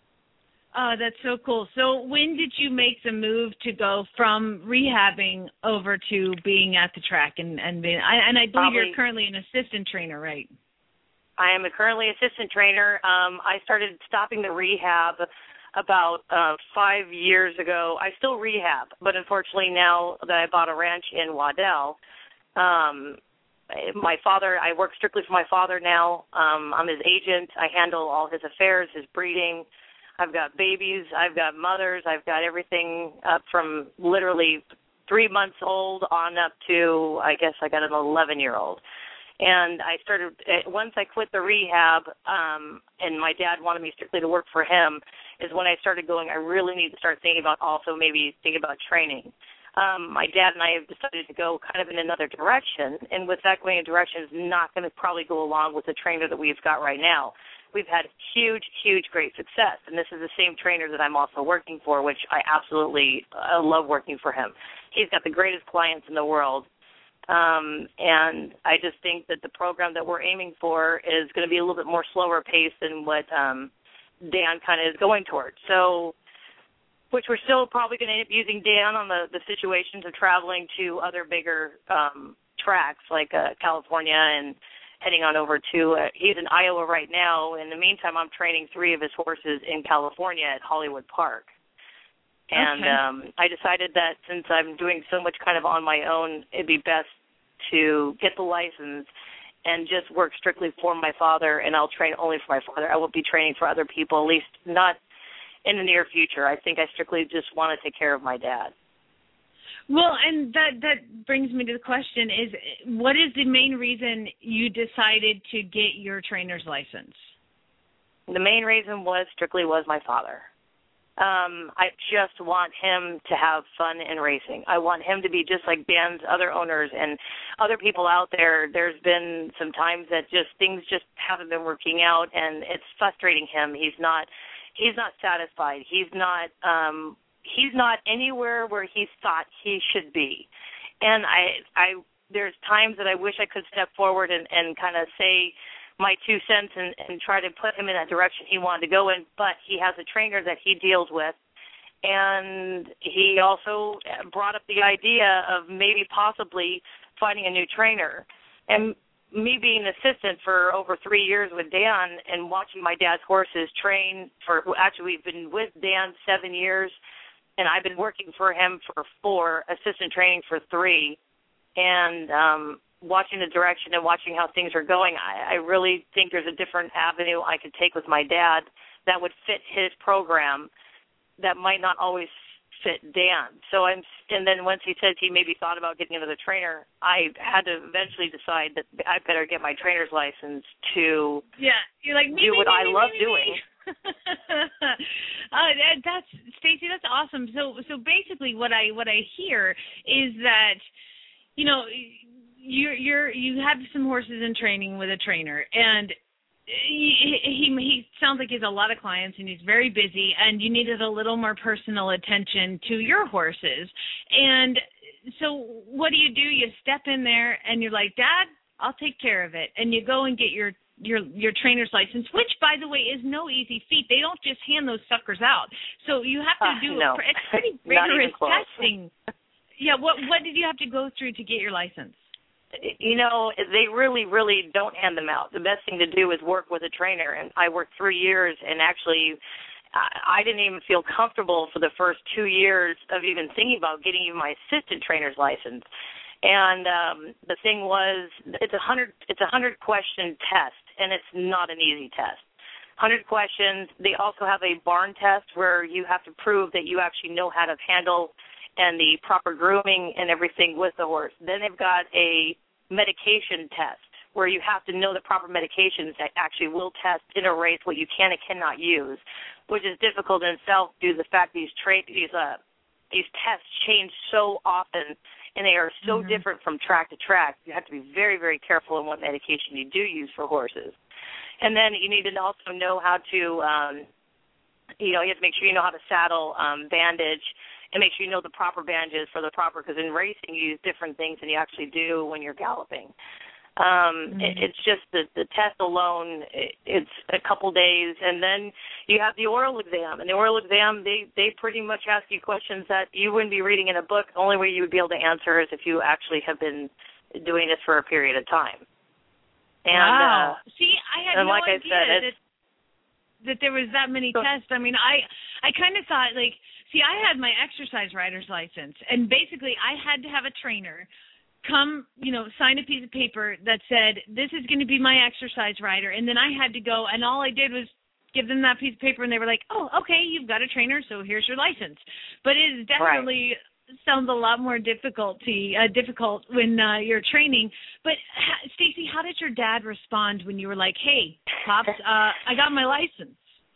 Oh, that's so cool. So when did you make the move to go from rehabbing over to being at the track? And, and, being, I, and I believe
Probably,
you're currently an assistant trainer, right?
I am a currently assistant trainer. Um, I started stopping the rehab about uh, five years ago. I still rehab, but unfortunately now that I bought a ranch in Waddell, um, my father, I work strictly for my father now. Um, I'm his agent. I handle all his affairs, his breeding. I've got babies. I've got mothers. I've got everything up from literally three months old on up to, I guess I got an eleven-year-old. And I started, once I quit the rehab, um, and my dad wanted me strictly to work for him, is when I started going, I really need to start thinking about also maybe thinking about training. Um, my dad and I have decided to go kind of in another direction, and with that going in a direction is not going to probably go along with the trainer that we've got right now. We've had huge, huge, great success, and this is the same trainer that I'm also working for, which I absolutely uh, love working for him. He's got the greatest clients in the world. Um, and I just think that the program that we're aiming for is going to be a little bit more slower paced than what um, Dan kind of is going towards. So, which we're still probably going to end up using Dan on the, the situations of traveling to other bigger um, tracks like uh, California and heading on over to, uh, he's in Iowa right now. In the meantime, I'm training three of his horses in California at Hollywood Park. And
okay.
um, I decided that since I'm doing so much kind of on my own, it'd be best to get the license and just work strictly for my father, and I'll train only for my father. I won't be training for other people, at least not in the near future. I think I strictly just want to take care of my dad.
Well, and that, that brings me to the question is, what is the main reason you decided to get your trainer's license?
The main reason was strictly was my father. Um, I just want him to have fun in racing. I want him to be just like Dan's other owners and other people out there. There's been some times that just things just haven't been working out, and it's frustrating him. He's not, he's not satisfied. He's not, um, he's not anywhere where he thought he should be. And I, I, there's times that I wish I could step forward and, and kind of say, my two cents and, and try to put him in that direction he wanted to go in, but he has a trainer that he deals with. And he also brought up the idea of maybe possibly finding a new trainer. And me being an assistant for over three years with Dan and watching my dad's horses train for, actually we've been with Dan seven years, and I've been working for him for four, assistant training for three, and um, watching the direction and watching how things are going, I, I really think there's a different avenue I could take with my dad that would fit his program that might not always fit Dan. So I'm, and then once he says he maybe thought about getting another trainer, I had to eventually decide that I better get my trainer's license to
yeah, you're like, me,
do
me,
what
me,
I
me,
love
me,
doing.
uh, that's Stacy. That's awesome. So, so basically, what I what I hear is that, you know, you're you're you have some horses in training with a trainer, and He, he he sounds like he has a lot of clients and he's very busy, and you needed a little more personal attention to your horses. And so what do you do? You step in there and you're like, Dad, I'll take care of it. And you go and get your your your trainer's license, which, by the way, is no easy feat. They don't just hand those suckers out. So you have to
uh,
do
no.
a, it's pretty rigorous testing. Yeah, what what did you have to go through to get your license?
You know, they really, really don't hand them out. The best thing to do is work with a trainer. And I worked three years, and actually I didn't even feel comfortable for the first two years of even thinking about getting even my assistant trainer's license. And um, the thing was, it's a hundred, it's a hundred question test, and it's not an easy test. Hundred questions. They also have a barn test where you have to prove that you actually know how to handle and the proper grooming and everything with the horse. Then they've got a medication test where you have to know the proper medications that actually will test in a race what you can and cannot use, which is difficult in itself due to the fact these tra- these uh these tests change so often, and they are so mm-hmm. different from track to track. You have to be very, very careful in what medication you do use for horses. And then you need to also know how to, um, you know, you have to make sure you know how to saddle, um, bandage, and make sure you know the proper bandages for the proper, because in racing you use different things than you actually do when you're galloping. Um, mm-hmm. it, it's just the, the test alone, it, it's a couple days, and then you have the oral exam. And the oral exam, they, they pretty much ask you questions that you wouldn't be reading in a book. The only way you would be able to answer is if you actually have been doing this for a period of time. And,
wow.
Uh,
See, I had no
like
idea
I said,
that, that there was that many so, tests. I mean, I, I kind of thought, like, see, I had my exercise rider's license, and basically I had to have a trainer come, you know, sign a piece of paper that said, this is going to be my exercise rider, and then I had to go, and all I did was give them that piece of paper, and they were like, oh, okay, you've got a trainer, so here's your license. But it is definitely right. sounds a lot more difficulty, uh, difficult when uh, you're training. But, ha- Stacy, how did your dad respond when you were like, hey, Pops, uh, I got my license?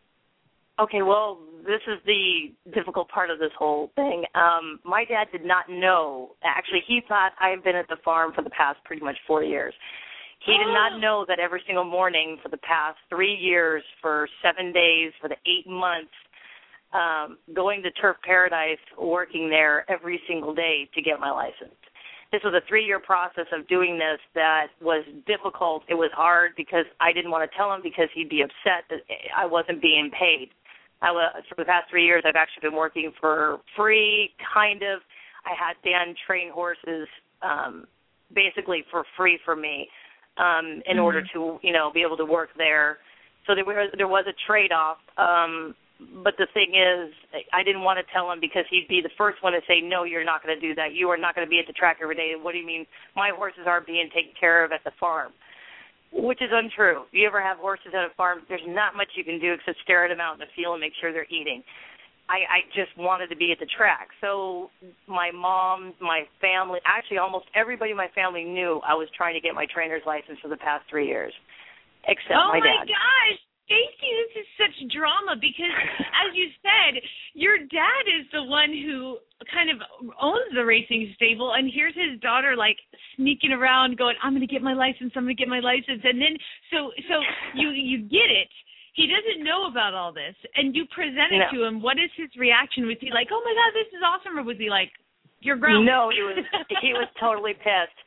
Okay, well, this is the difficult part of this whole thing. Um, my dad did not know. Actually, he thought I had been at the farm for the past pretty much four years. He did not know that every single morning for the past three years, for seven days, for the eight months, um, going to Turf Paradise, working there every single day to get my license. This was a three-year process of doing this that was difficult. It was hard because I didn't want to tell him because he'd be upset that I wasn't being paid. I was, for the past three years, I've actually been working for free, kind of. I had Dan train horses um, basically for free for me um, in mm-hmm. order to, you know, be able to work there. So there was, there was a trade-off. Um, but the thing is, I didn't want to tell him because he'd be the first one to say, no, you're not going to do that. You are not going to be at the track every day. What do you mean? My horses aren't being taken care of at the farm. Which is untrue. If you ever have horses at a farm, there's not much you can do except stare at them out in the field and make sure they're eating. I, I just wanted to be at the track. So my mom, my family, actually almost everybody in my family knew I was trying to get my trainer's license for the past three years, except
oh
my dad.
Oh, my gosh. Stacy, this is such drama because, as you said, your dad is the one who kind of owns the racing stable, and here's his daughter, like, sneaking around going, I'm going to get my license, I'm going to get my license. And then, so so you, you get it. He doesn't know about all this, and you present it no. to him. What is his reaction? Was he like, oh, my God, this is awesome, or was he like, you're grounded?
No, he was he was totally pissed.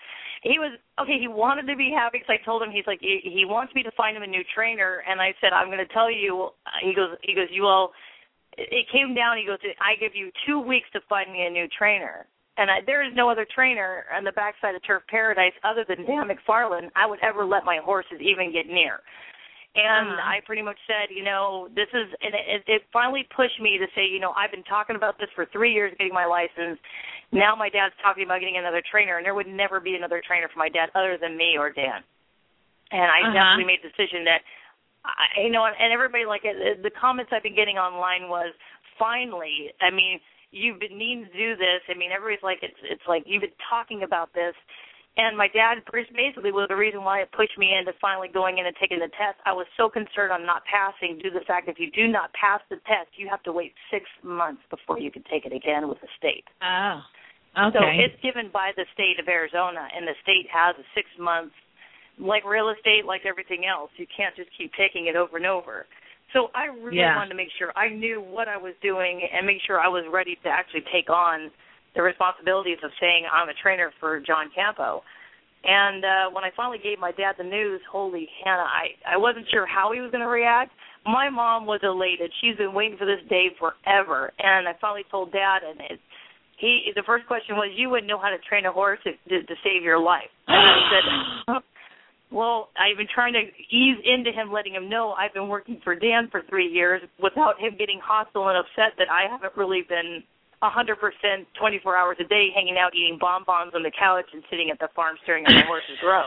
he was okay. He wanted to be happy because I told him he's like he, he wants me to find him a new trainer, and I said I'm going to tell you. He goes he goes you all. It came down. He goes I give you two weeks to find me a new trainer, and I, there is no other trainer on the backside of Turf Paradise other than Dan McFarland I would ever let my horses even get near. And uh-huh. I pretty much said, you know, this is, and it, it finally pushed me to say, you know, I've been talking about this for three years, getting my license. Now my dad's talking about getting another trainer, and there would never be another trainer for my dad other than me or Dan. And I uh-huh. definitely made the decision that, I, you know, and everybody, like, the comments I've been getting online was, finally, I mean, you've been needing to do this. I mean, everybody's like, it's, it's like, you've been talking about this. And my dad basically was the reason why it pushed me into finally going in and taking the test. I was so concerned on not passing due to the fact that if you do not pass the test, you have to wait six months before you can take it again with the state.
Oh, okay.
So it's given by the state of Arizona, and the state has a six months, like real estate, like everything else. You can't just keep taking it over and over. So I really
yeah.
wanted to make sure I knew what I was doing and make sure I was ready to actually take on the responsibilities of saying I'm a trainer for John Campo. And uh, when I finally gave my dad the news, holy Hannah, I, I wasn't sure how he was going to react. My mom was elated. She's been waiting for this day forever. And I finally told Dad, and it, he the first question was, you wouldn't know how to train a horse to, to, to save your life. And I said, oh, well, I've been trying to ease into him, letting him know I've been working for Dan for three years without him getting hostile and upset that I haven't really been one hundred percent twenty-four hours a day hanging out eating bonbons on the couch and sitting at the farm staring at my horses grow.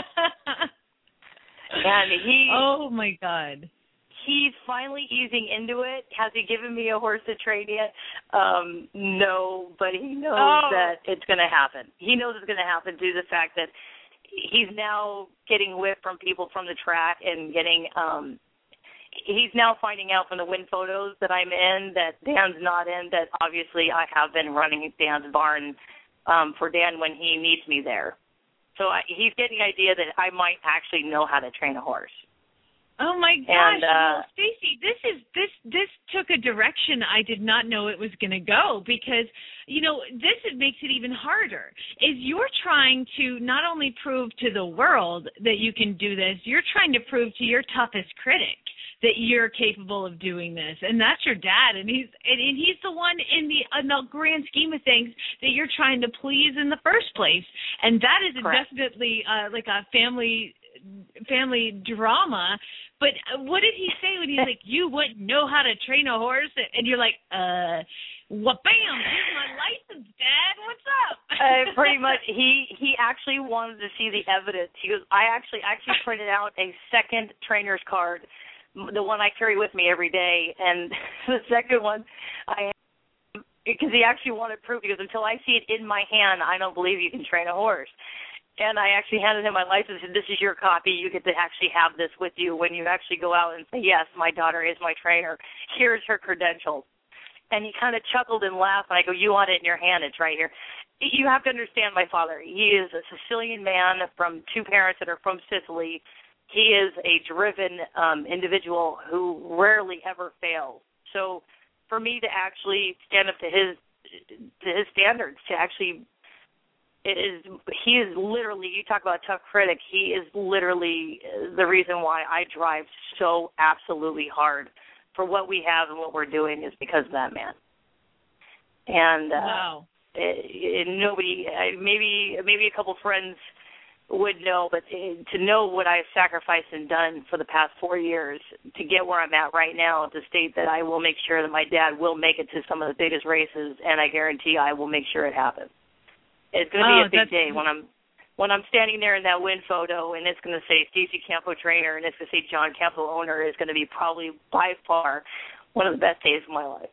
And he...
Oh, my God.
He's finally easing into it. Has he given me a horse to train yet? Um, no, but he knows
oh.
that it's going to happen. He knows it's going to happen due to the fact that he's now getting whip from people from the track and getting... Um, He's now finding out from the win photos that I'm in that Dan's not in, that obviously I have been running Dan's barn um, for Dan when he needs me there. So I, he's getting the idea that I might actually know how to train a horse.
Oh my gosh,
and, uh,
well, Stacy, this is this this took a direction I did not know it was going to go, because you know this makes it even harder. Is you're trying to not only prove to the world that you can do this, you're trying to prove to your toughest critic that you're capable of doing this, and that's your dad, and he's and, and he's the one in the, in the grand scheme of things that you're trying to please in the first place, and that is
Correct.
definitely uh, like a family family drama. But what did he say when he's like, you wouldn't know how to train a horse, and you're like, uh, what? Bam! Here's my license, Dad. What's up?
uh, pretty much, he he actually wanted to see the evidence. He goes, I actually actually printed out a second trainer's card, the one I carry with me every day, and the second one, I because he actually wanted proof. Because until I see it in my hand, I don't believe you can train a horse. And I actually handed him my license and said, this is your copy. You get to actually have this with you when you actually go out and say, yes, my daughter is my trainer. Here's her credentials. And he kind of chuckled and laughed, and I go, you want it in your hand. It's right here. You have to understand my father. He is a Sicilian man from two parents that are from Sicily. He is a driven um, individual who rarely ever fails. So for me to actually stand up to his to his standards, to actually It is. He is literally, you talk about a tough critic, he is literally the reason why I drive so absolutely hard for what we have and what we're doing is because of that man. And uh,
wow.
it, it, nobody, maybe maybe a couple friends would know, but to know what I've sacrificed and done for the past four years to get where I'm at right now, to state that I will make sure that my dad will make it to some of the biggest races, and I guarantee I will make sure it happens. It's going to be
oh,
a big day when I'm when I'm standing there in that win photo, and it's going to say Stacy Campo trainer, and it's going to say John Campo owner. Is going to be probably by far one of the best days of my life.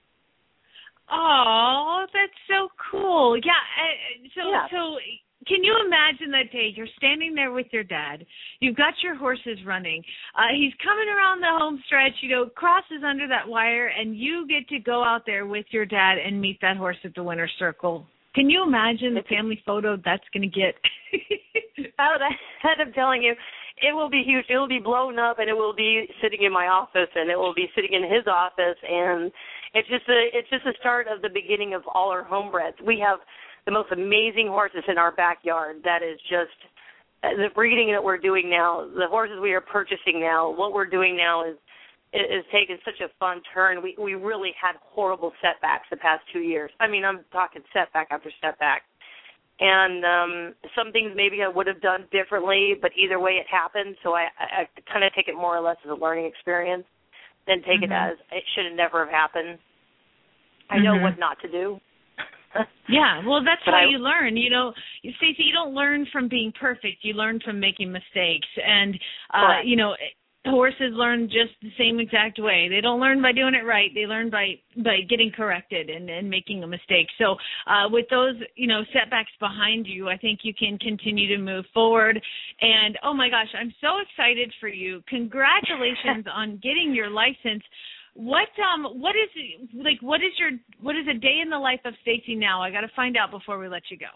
Oh, that's so cool! Yeah. Uh, so
yeah.
so. Can you imagine that day? You're standing there with your dad. You've got your horses running. Uh, he's coming around the home stretch, you know, crosses under that wire, and you get to go out there with your dad and meet that horse at the winner's circle. Can you imagine the family photo that's going to get?
I'm telling you, it will be huge. It will be blown up, and it will be sitting in my office, and it will be sitting in his office, and it's just a it's just a start of the beginning of all our homebreds. We have the most amazing horses in our backyard. That is just the breeding that we're doing now, the horses we are purchasing now, what we're doing now is is taking such a fun turn. We we really had horrible setbacks the past two years. I mean, I'm talking setback after setback. And um, some things maybe I would have done differently, but either way it happened, so I, I kind of take it more or less as a learning experience than take mm-hmm. it as it should have never have happened. I know mm-hmm. what not to do.
Yeah, well, that's
but
how
I,
you learn. You know, Stacey, you don't learn from being perfect. You learn from making mistakes. And, uh, you know, horses learn just the same exact way. They don't learn by doing it right. They learn by, by getting corrected and, and making a mistake. So uh, with those, you know, setbacks behind you, I think you can continue to move forward. And, oh, my gosh, I'm so excited for you. Congratulations on getting your license. What um what is like what is your what is a day in the life of Stacey now? I got to find out before we let you go.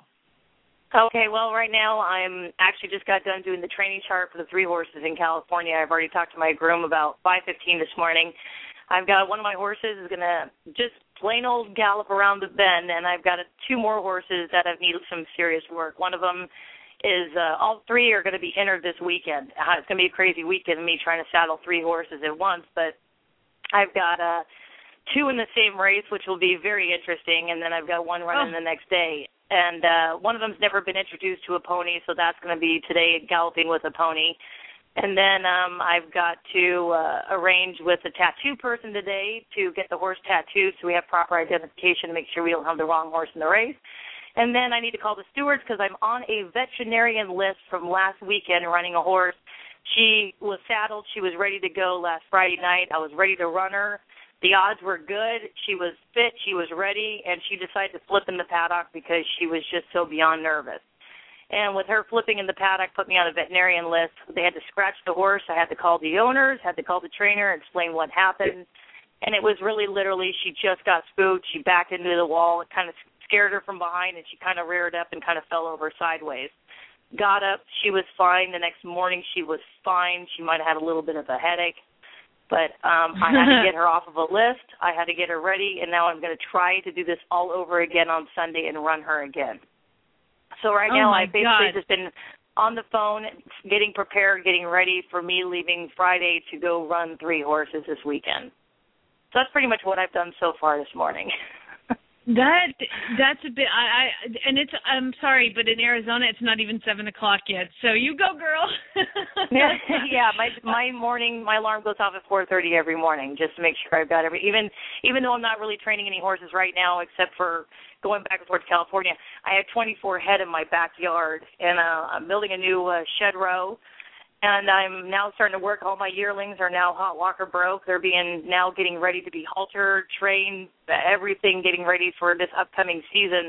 Okay, well, right now I'm actually just got done doing the training chart for the three horses in California. I've already talked to my groom about five fifteen this morning. I've got one of my horses is going to just plain old gallop around the bend, and I've got a, two more horses that have needed some serious work. One of them is uh, all three are going to be entered this weekend. Uh, it's going to be a crazy weekend, me trying to saddle three horses at once, but I've got uh, two in the same race, which will be very interesting, and then I've got one running oh. the next day. And uh, one of them's never been introduced to a pony, so that's going to be today galloping with a pony. And then um, I've got to uh, arrange with a tattoo person today to get the horse tattooed so we have proper identification to make sure we don't have the wrong horse in the race. And then I need to call the stewards because I'm on a veterinarian list from last weekend running a horse. She was saddled. She was ready to go last Friday night. I was ready to run her. The odds were good. She was fit. She was ready, and she decided to flip in the paddock because she was just so beyond nervous. And with her flipping in the paddock, put me on a veterinarian list. They had to scratch the horse. I had to call the owners, had to call the trainer, explain what happened. And it was really literally she just got spooked. She backed into the wall. It kind of scared her from behind, and she kind of reared up and kind of fell over sideways. Got up. She was fine. The next morning she was fine. She might have had a little bit of a headache. But um, I had to get her off of a list. I had to get her ready, and now I'm going to try to do this all over again on Sunday and run her again. So right
oh
now I've basically
God.
just been on the phone, getting prepared, getting ready for me leaving Friday to go run three horses this weekend. So that's pretty much what I've done so far this morning.
That that's a bit. I, I and it's. I'm sorry, but in Arizona, it's not even seven o'clock yet. So you go, girl.
yeah, my my morning my alarm goes off at four thirty every morning just to make sure I've got every. Even even though I'm not really training any horses right now, except for going back and forth to California, I have twenty-four head in my backyard, and uh, I'm building a new uh, shed row. And I'm now starting to work. All my yearlings are now hot walker broke. They're being now getting ready to be haltered, trained, everything getting ready for this upcoming season.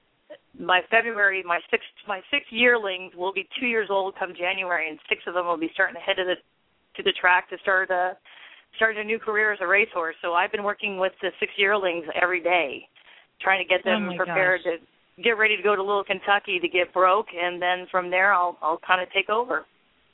By February, my six my six yearlings will be two years old come January, and six of them will be starting to head to the to the track to start a start a new career as a racehorse. So I've been working with the six yearlings every day, trying to get them
oh
prepared
gosh.
to get ready to go to Little Kentucky to get broke, and then from there I'll I'll kind of take over.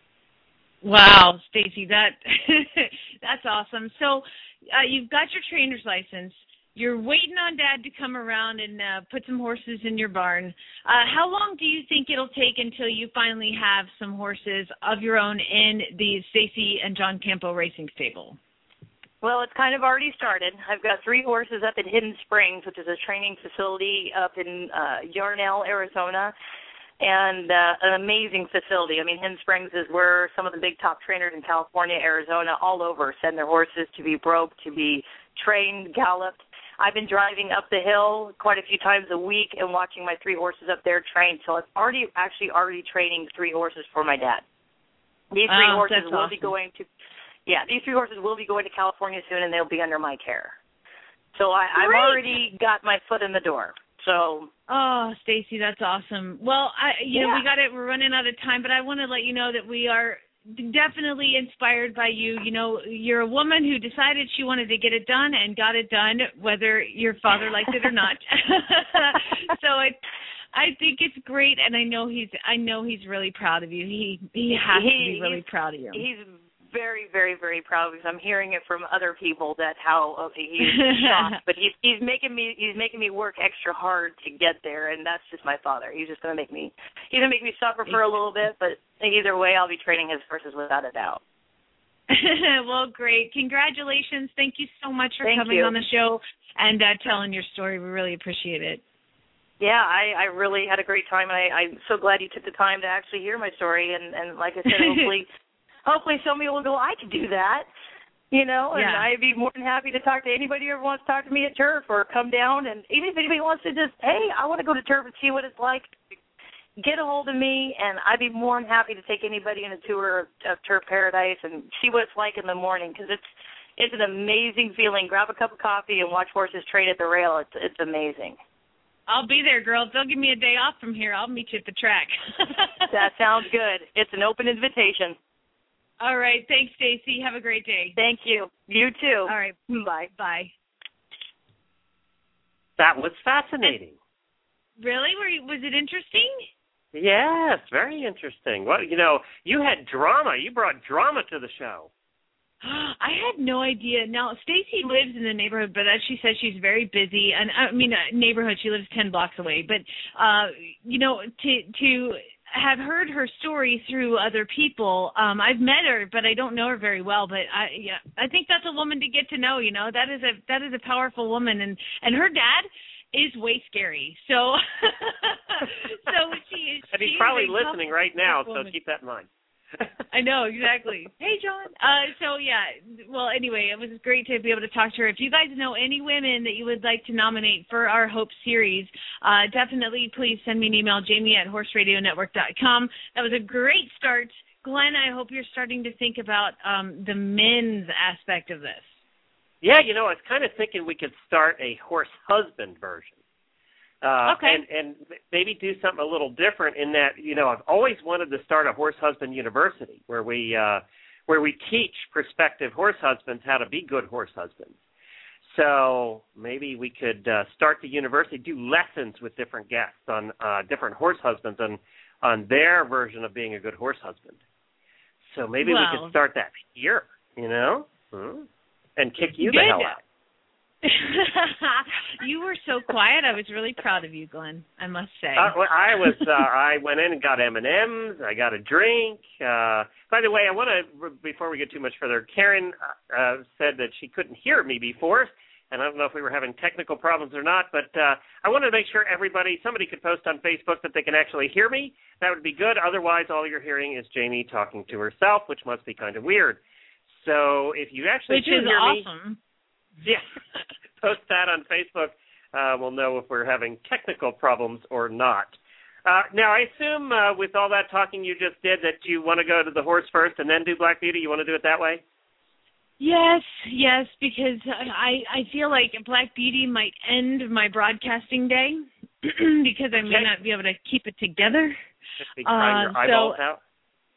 Wow, Stacey, that that's awesome. So uh, you've got your trainer's license. You're waiting on Dad to come around and uh, put some horses in your barn. Uh, how long do you think it'll take until you finally have some horses of your own in the Stacey and John Campo Racing Stable?
Well, it's kind of already started. I've got three horses up at Hidden Springs, which is a training facility up in uh, Yarnell, Arizona. And uh, an amazing facility. I mean, Hidden Springs is where some of the big top trainers in California, Arizona, all over send their horses to be broke, to be trained, galloped. I've been driving up the hill quite a few times a week and watching my three horses up there trained. So I'm already actually already training three horses for my dad. These three
oh,
horses will
awesome.
be going to, yeah, these three horses will be going to California soon, and they'll be under my care. So I, I've already got my foot in the door. So,
oh, Stacey, that's awesome. Well, I, you
yeah.
know, we got it. We're running out of time, but I want to let you know that we are definitely inspired by you. You know, you're a woman who decided she wanted to get it done and got it done, whether your father liked it or not. So I, I think it's great, and I know he's, I know he's really proud of you. He, he has
he,
to be really proud of you.
He's very, very, very proud because I'm hearing it from other people that how uh, he's shocked, but he's he's making me he's making me work extra hard to get there, and that's just my father. He's just gonna make me he's gonna make me suffer for a little bit, but either way, I'll be training his horses without a doubt.
Well, great. Congratulations. Thank you so much for
Thank
coming
you.
on the show and uh, telling your story. We really appreciate it.
Yeah, I, I really had a great time, and I, I'm so glad you took the time to actually hear my story. And, and like I said, hopefully, hopefully somebody will go, I could do that, you know. And
Yeah.
I'd be more than happy to talk to anybody who ever wants to talk to me at Turf or come down. And even if anybody wants to just, hey, I want to go to Turf and see what it's like, get a hold of me, and I'd be more than happy to take anybody on a tour of, of Turf Paradise and see what it's like in the morning, because it's it's an amazing feeling. Grab a cup of coffee and watch horses train at the rail. It's it's amazing.
I'll be there, girl. If they'll give me a day off from here, I'll meet you at the track.
That sounds good. It's an open invitation.
All right. Thanks, Stacy. Have a great day.
Thank you. You too.
All right.
Bye.
Bye.
That was fascinating.
Really? Were you, was it interesting?
Yes, very interesting. Well, you know, you had drama. You brought drama to the show.
I had no idea. Now, Stacy lives in the neighborhood, but as she says, she's very busy. And I mean, uh, neighborhood, she lives ten blocks away. But, uh, you know, to to have heard her story through other people, um, I've met her, but I don't know her very well. But I, yeah, I think that's a woman to get to know. You know, that is a that is a powerful woman, and and her dad is way scary. So, so she is.
And he's
she
probably
is a
listening right now, so
woman.
keep that in mind.
I know, exactly. Hey, John. Uh, so, yeah, well, anyway, it was great to be able to talk to her. If you guys know any women that you would like to nominate for our Hope series, uh, definitely please send me an email, Jamie at horse radio network dot com. That was a great start. Glenn, I hope you're starting to think about um, the men's aspect of this.
Yeah, you know, I was kind of thinking we could start a horse husband version. Uh,
okay.
And, and maybe do something a little different in that, you know, I've always wanted to start a horse husband university where we uh, where we teach prospective horse husbands how to be good horse husbands. So maybe we could uh, start the university, do lessons with different guests on uh, different horse husbands on, on their version of being a good horse husband. So maybe
well,
we could start that here, you know, hmm? and kick you
good.
the hell out.
You were so quiet. I was really proud of you, Glenn, I must say.
Uh, well, I was. Uh, I went in and got M and M's. I got a drink. Uh, by the way, I want to, before we get too much further, Karen uh, said that she couldn't hear me before, and I don't know if we were having technical problems or not, but uh, I wanted to make sure everybody, somebody could post on Facebook that they can actually hear me. That would be good. Otherwise, all you're hearing is Jamie talking to herself, which must be kind of weird. So if you actually
Which
do
is
hear
awesome.
me, yeah, post that on Facebook. Uh, we'll know if we're having technical problems or not. Uh, now, I assume uh, with all that talking you just did that you want to go to the horse first and then do Black Beauty. You want to do it that way?
Yes, yes, because I I feel like Black Beauty might end my broadcasting day because I may
Okay.
not be able to keep it together.
Just be crying
Uh,
your eyeballs
so-
out?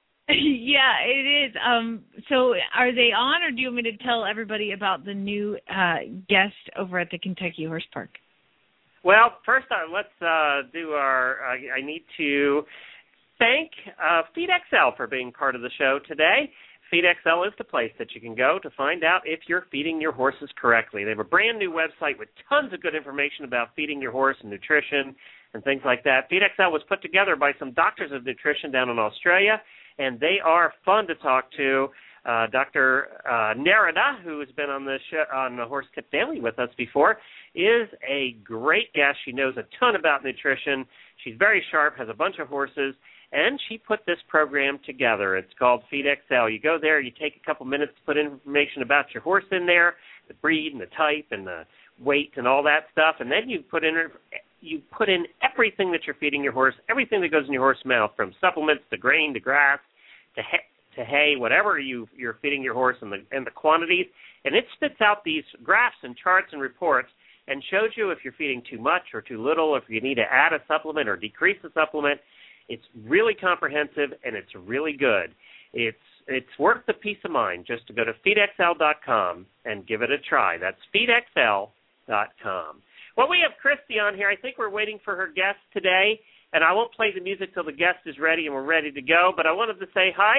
Yeah, it is. Um, so are they on, or do you want me to tell everybody about the new uh, guest over at the Kentucky Horse Park?
Well, first uh, let's uh, do our, uh, I need to thank uh, FeedXL for being part of the show today. FeedXL is the place that you can go to find out if you're feeding your horses correctly. They have a brand new website with tons of good information about feeding your horse and nutrition and things like that. FeedXL was put together by some doctors of nutrition down in Australia, and they are fun to talk to. Uh, Doctor Uh, Narada, who has been on the show, on the Horse Tip Daily with us before, is a great guest. She knows a ton about nutrition. She's very sharp, has a bunch of horses, and she put this program together. It's called FeedXL. You go there, you take a couple minutes to put information about your horse in there, the breed and the type and the weight and all that stuff, and then you put in you put in everything that you're feeding your horse, everything that goes in your horse's mouth, from supplements to grain to grass to hay, to hay whatever you, you're feeding your horse, and the, and the quantities, and it spits out these graphs and charts and reports and shows you if you're feeding too much or too little, if you need to add a supplement or decrease a supplement. It's really comprehensive, and it's really good. It's it's worth the peace of mind just to go to feed X L dot com and give it a try. That's feed X L dot com. Well, we have Christy on here. I think we're waiting for her guest today, and I won't play the music till the guest is ready and we're ready to go, but I wanted to say hi.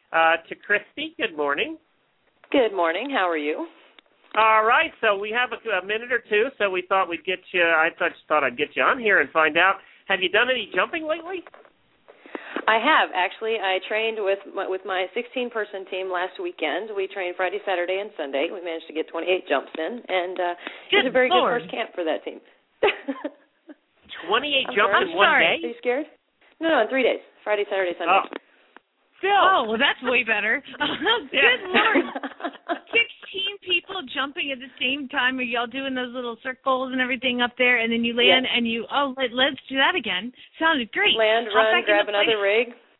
uh, to Christy. Good morning.
Good morning. How are you?
All right, so we have a, a minute or two, so we thought we'd get you, I just thought I'd get you on here and find out, have you done any jumping lately?
I have, actually. I trained with my, with my sixteen-person team last weekend. We trained Friday, Saturday, and Sunday. We managed to get twenty-eight jumps in, and uh, it was a very
Lord.
good first camp for that team.
twenty-eight
I'm
jumps
sorry.
in one
sorry.
day?
Are you scared? No, no, in three days. Friday, Saturday, Sunday.
Oh. Still.
Oh, well, that's way better. Good
Yeah.
Lord. sixteen people jumping at the same time. Are y'all doing those little circles and everything up there, and then you land
Yes.
and you, oh, let, let's do that again. Sounded great.
Land,
Hop
run,
back in
grab
the
another
plane.
rig.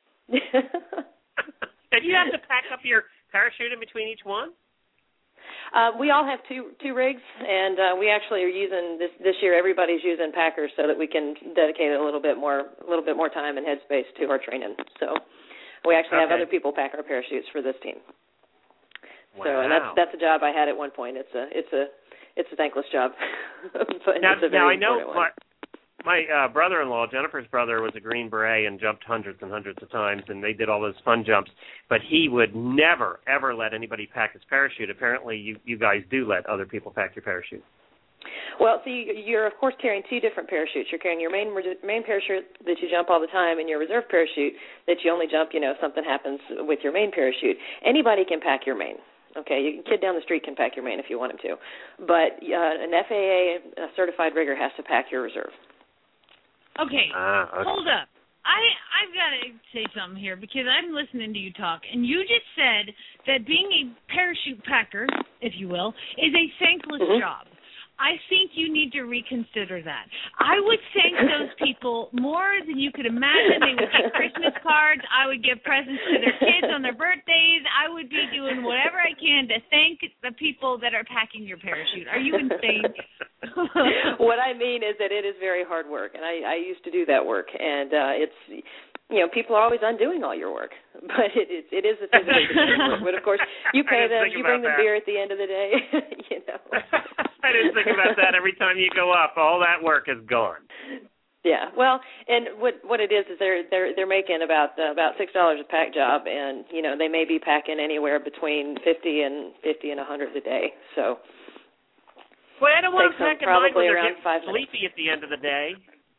Did you have to pack up your parachute in between each one?
Uh, we all have two two rigs, and uh, we actually are using this this year. Everybody's using Packers so that we can dedicate a little bit more a little bit more time and headspace to our training. So we actually have
Okay.
other people pack our parachutes for this team.
Wow.
So and that's that's a job I had at one point. It's a it's a it's a thankless job, but
Now,
it's a very
now I know
important one.
my, my uh, brother-in-law, Jennifer's brother, was a Green Beret and jumped hundreds and hundreds of times, and they did all those fun jumps. But he would never, ever let anybody pack his parachute. Apparently, you, you guys do let other people pack your parachute.
Well, so you, you're, of course, carrying two different parachutes. You're carrying your main main parachute that you jump all the time and your reserve parachute that you only jump, you know, if something happens with your main parachute. Anybody can pack your main. Okay, a kid down the street can pack your main if you want him to. But uh, an F A A-certified rigger has to pack your reserve.
Okay,
Ah, okay.
hold up. I, I've got to say something here because I'm listening to you talk, and you just said that being a parachute packer, if you will, is a thankless
Mm-hmm.
job. I think you need to reconsider that. I would thank those people more than you could imagine. They would get Christmas cards. I would give presents to their kids on their birthdays. I would be doing whatever I can to thank the people that are packing your parachute. Are you insane?
What I mean is that it is very hard work, and I, I used to do that work, and uh, it's, you know, people are always undoing all your work, but it is it is a physically difficult work. But of course, you pay them, you bring them
that.
beer at the end of the day, you know.
I didn't think about that. Every time you go up, all that work is gone.
Yeah, well, and what what it is is they're they're they're making about uh, about six dollars a pack job, and you know they may be packing anywhere between fifty and fifty and a hundred a day. So,
well, I don't want to pack in mine when
probably
they're
around
getting
five
sleepy at the end of the day.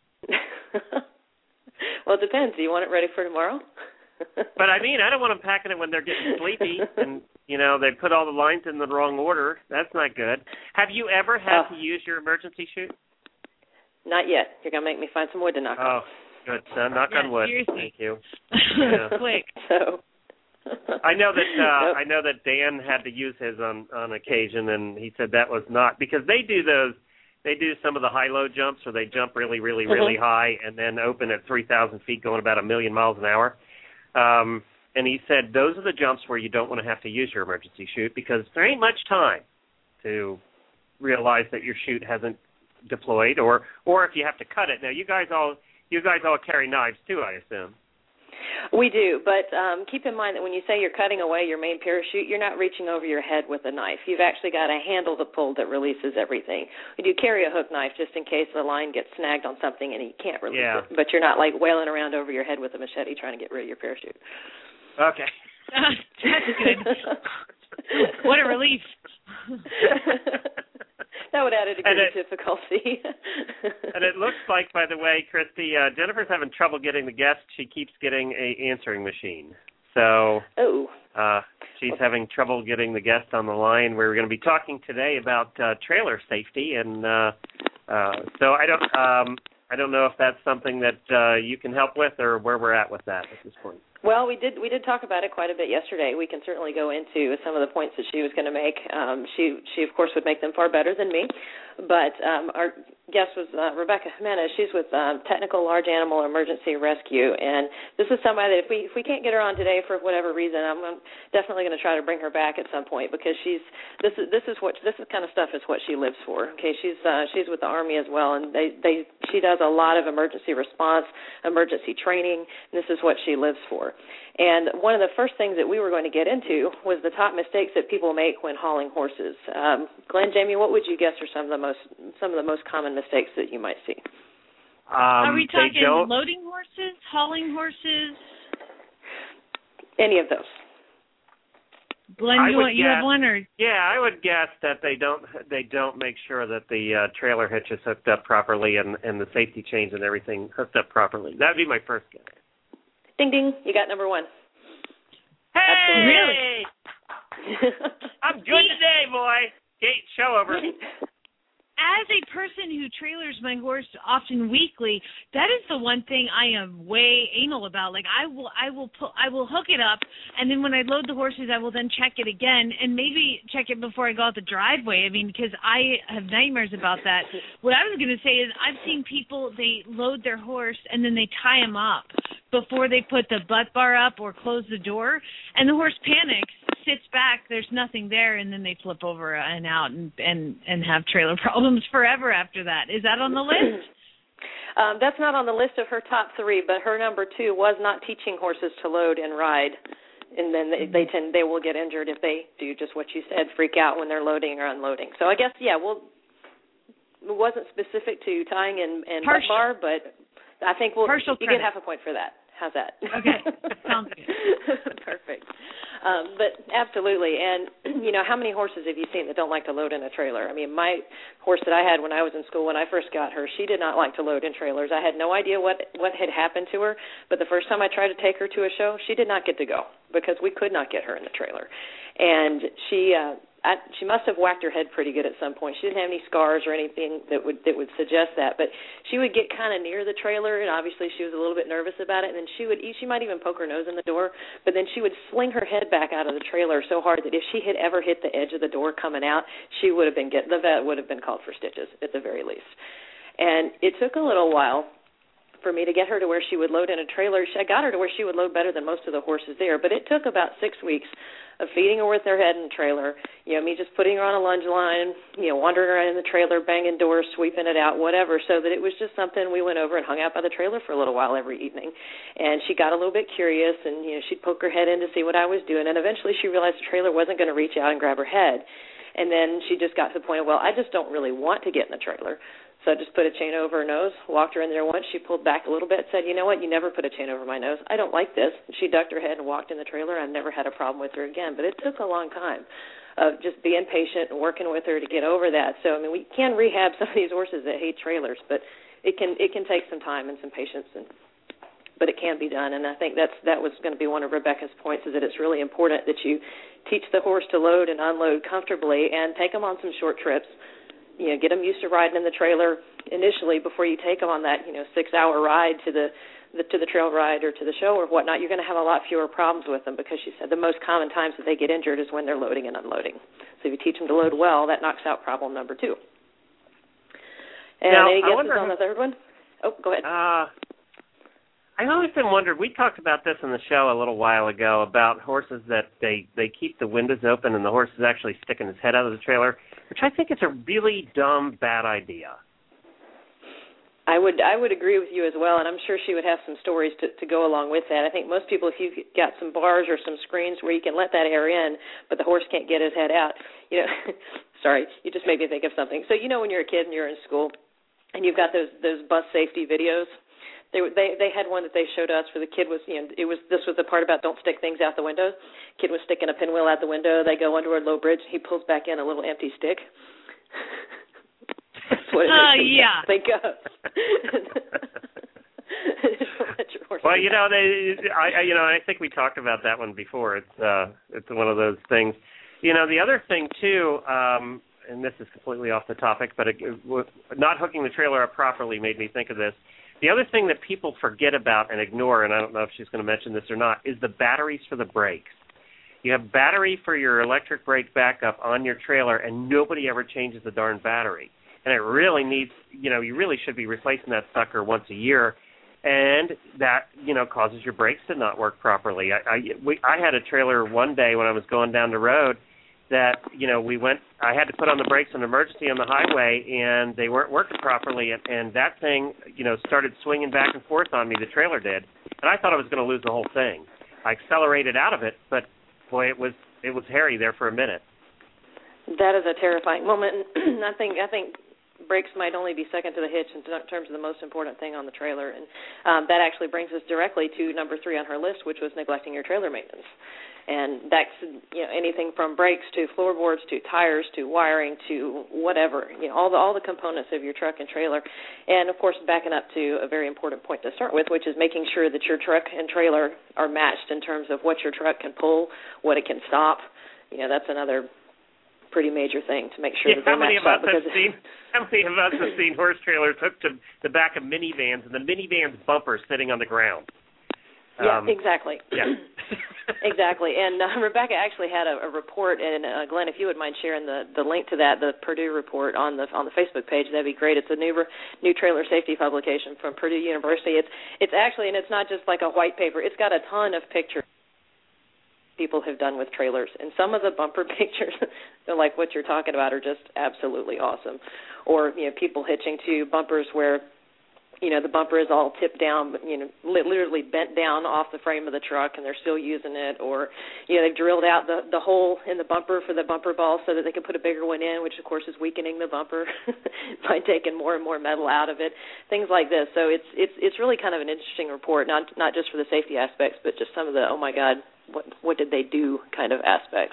Well, it depends. Do you want it ready for tomorrow?
But I mean, I don't want them packing it when they're getting sleepy, and you know they put all the lines in the wrong order. That's not good. Have you ever had
Oh.
to use your emergency chute?
Not yet. You're gonna make me find some wood to knock
Oh,
on.
good. So knock
Yeah,
on wood.
seriously.
Thank you. Yeah.
Quick.
So.
I know that uh,
Nope.
I know that Dan had to use his on on occasion, and he said that was not because they do those. They do some of the high-low jumps where they jump really, really, really
Mhm.
high and then open at three thousand feet going about a million miles an hour. Um, and he said those are the jumps where you don't want to have to use your emergency chute because there ain't much time to realize that your chute hasn't deployed or, or if you have to cut it. Now, you guys all you guys all carry knives too, I assume.
We do, but um, keep in mind that when you say you're cutting away your main parachute, you're not reaching over your head with a knife. You've actually got a handle to pull that releases everything. You do carry a hook knife just in case the line gets snagged on something and you can't release
Yeah.
it. But you're not like wailing around over your head with a machete trying to get rid of your parachute.
Okay.
That's good. What a relief.
That would add a degree
And
of
it-
difficulty.
And it looks like, by the way, Christy, uh, Jennifer's having trouble getting the guests. She keeps getting a answering machine. So
oh.
uh, she's having trouble getting the guest on the line. We're going to be talking today about uh, trailer safety, and uh, uh, so I don't, um, I don't know if that's something that uh, you can help with, or where we're at with that at this point.
Well, we did we did talk about it quite a bit yesterday. We can certainly go into some of the points that she was going to make. Um, she she of course would make them far better than me, but um, our guest was uh, Rebecca Jimenez. She's with um, Technical Large Animal Emergency Rescue, and this is somebody that if we if we can't get her on today for whatever reason, I'm, I'm definitely going to try to bring her back at some point because she's this is this is what this is kind of stuff is what she lives for. Okay, she's uh, she's with the Army as well, and they they she does a lot of emergency response, emergency training. And this is what she lives for. And one of the first things that we were going to get into was the top mistakes that people make when hauling horses. Um, Glenn, Jamie, what would you guess are some of the most some of the most common mistakes that you might see?
Um,
Are we talking loading horses, hauling horses?
Any of those.
Glenn,
I
you
would
want, you
guess,
have one or?
Yeah, I would guess that they don't they don't make sure that the uh, trailer hitch is hooked up properly and, and the safety chains and everything hooked up properly. That would be my first guess.
Ding, ding. You got number one.
Hey!
Absolutely.
Really? I'm good today, boy. Gate, show over.
As a person who trailers my horse often weekly, that is the one thing I am way anal about. Like I will, I will put, I will hook it up, and then when I load the horses, I will then check it again, and maybe check it before I go out the driveway. I mean, because I have nightmares about that. What I was going to say is, I've seen people, they load their horse and then they tie him up before they put the butt bar up or close the door, and the horse panics, sits back, there's nothing there, and then they flip over and out and and and have trailer problems forever after that. Is that on the list?
um, that's not on the list of her top three, but her number two was not teaching horses to load and ride, and then they, they tend they will get injured if they do just what you said, freak out when they're loading or unloading. So I guess yeah, well, it wasn't specific to tying and, and butt bar, but I think we'll
Partial
you
credit.
get half a point for that. How's that?
Okay, sounds good.
Perfect. Um, but absolutely, and you know, how many horses have you seen that don't like to load in a trailer? I mean, my horse that I had when I was in school, when I first got her, she did not like to load in trailers. I had no idea what what had happened to her, but the first time I tried to take her to a show, she did not get to go because we could not get her in the trailer, and she. Uh, I, she must have whacked her head pretty good at some point. She didn't have any scars or anything that would that would suggest that, but she would get kind of near the trailer, and obviously she was a little bit nervous about it. And then she would she might even poke her nose in the door, but then she would sling her head back out of the trailer so hard that if she had ever hit the edge of the door coming out, she would have been get the vet would have been called for stitches at the very least. And it took a little while for me to get her to where she would load in a trailer. I got her to where she would load better than most of the horses there, but it took about six weeks of feeding her with her head in the trailer, you know, me just putting her on a lunge line, you know, wandering around in the trailer, banging doors, sweeping it out, whatever, so that it was just something we went over and hung out by the trailer for a little while every evening. And she got a little bit curious, and, you know, she'd poke her head in to see what I was doing, and eventually she realized the trailer wasn't going to reach out and grab her head. And then she just got to the point of, well, I just don't really want to get in the trailer. So I just put a chain over her nose, walked her in there once. She pulled back a little bit, said, you know what, you never put a chain over my nose. I don't like this. She ducked her head and walked in the trailer. I've never had a problem with her again. But it took a long time of just being patient and working with her to get over that. So, I mean, we can rehab some of these horses that hate trailers, but it can it can take some time and some patience, and but it can be done. And I think that's that was going to be one of Rebecca's points, is that it's really important that you teach the horse to load and unload comfortably and take them on some short trips. You know, get them used to riding in the trailer initially before you take them on that, you know, six-hour ride to the, the to the trail ride or to the show or whatnot. You're going to have a lot fewer problems with them because she said the most common times that they get injured is when they're loading and unloading. So if you teach them to load well, that knocks out problem number two. And
now,
any guesses
wonder,
on the third one? Oh, go ahead.
Uh, I always been wondered, we talked about this in the show a little while ago about horses that they, they keep the windows open and the horse is actually sticking his head out of the trailer, which I think is a really dumb, bad idea.
I would I would agree with you as well, and I'm sure she would have some stories to, to go along with that. I think most people, if you've got some bars or some screens where you can let that air in, but the horse can't get his head out, you know, sorry, you just made me think of something. So you know when you're a kid and you're in school and you've got those those bus safety videos, They they they had one that they showed us where the kid was, you know, it was this was the part about don't stick things out the window. Kid was sticking a pinwheel out the window. They go under a low bridge. He pulls back in a little empty stick. That's what it
uh,
makes
yeah.
think of.
Well, you know, they, I, I, you know, I think we talked about that one before. It's uh, it's one of those things. You know, the other thing too. Um, and this is completely off the topic, but it, not hooking the trailer up properly made me think of this. The other thing that people forget about and ignore, and I don't know if she's going to mention this or not, is the batteries for the brakes. You have battery for your electric brake backup on your trailer, and nobody ever changes the darn battery. And it really needs, you know, you really should be replacing that sucker once a year, and that, you know, causes your brakes to not work properly. I, I, we, I had a trailer one day when I was going down the road that, you know, we went, I had to put on the brakes on emergency on the highway, and they weren't working properly, and, and that thing, you know, started swinging back and forth on me, the trailer did, and I thought I was going to lose the whole thing. I accelerated out of it, but, boy, it was it was hairy there for a minute.
That is a terrifying moment. I think I think brakes might only be second to the hitch in terms of the most important thing on the trailer. And um, that actually brings us directly to number three on her list, which was neglecting your trailer maintenance. And that's, you know, anything from brakes to floorboards to tires to wiring to whatever, you know, all the all the components of your truck and trailer. And, of course, backing up to a very important point to start with, which is making sure that your truck and trailer are matched in terms of what your truck can pull, what it can stop. You know, that's another pretty major thing to make sure
yeah,
that they're
how many
matched
of us
up.
Have seen, how many of us have seen horse trailers hooked to the back of minivans and the minivan's bumper sitting on the ground?
Yeah,
um,
exactly.
Yeah.
Exactly. And uh, Rebecca actually had a, a report, and uh, Glenn, if you would mind sharing the, the link to that, the Purdue report on the on the Facebook page, that'd be great. It's a new new trailer safety publication from Purdue University. It's it's actually, and it's not just like a white paper. It's got a ton of pictures people have done with trailers, and some of the bumper pictures, like what you're talking about, are just absolutely awesome. Or, you know, people hitching to bumpers where, you know, the bumper is all tipped down, but, you know, literally bent down off the frame of the truck, and they're still using it. Or, you know, they've drilled out the, the hole in the bumper for the bumper ball so that they can put a bigger one in, which, of course, is weakening the bumper by taking more and more metal out of it. Things like this. So it's it's it's really kind of an interesting report, not not just for the safety aspects, but just some of the, oh, my God, what what did they do kind of aspects.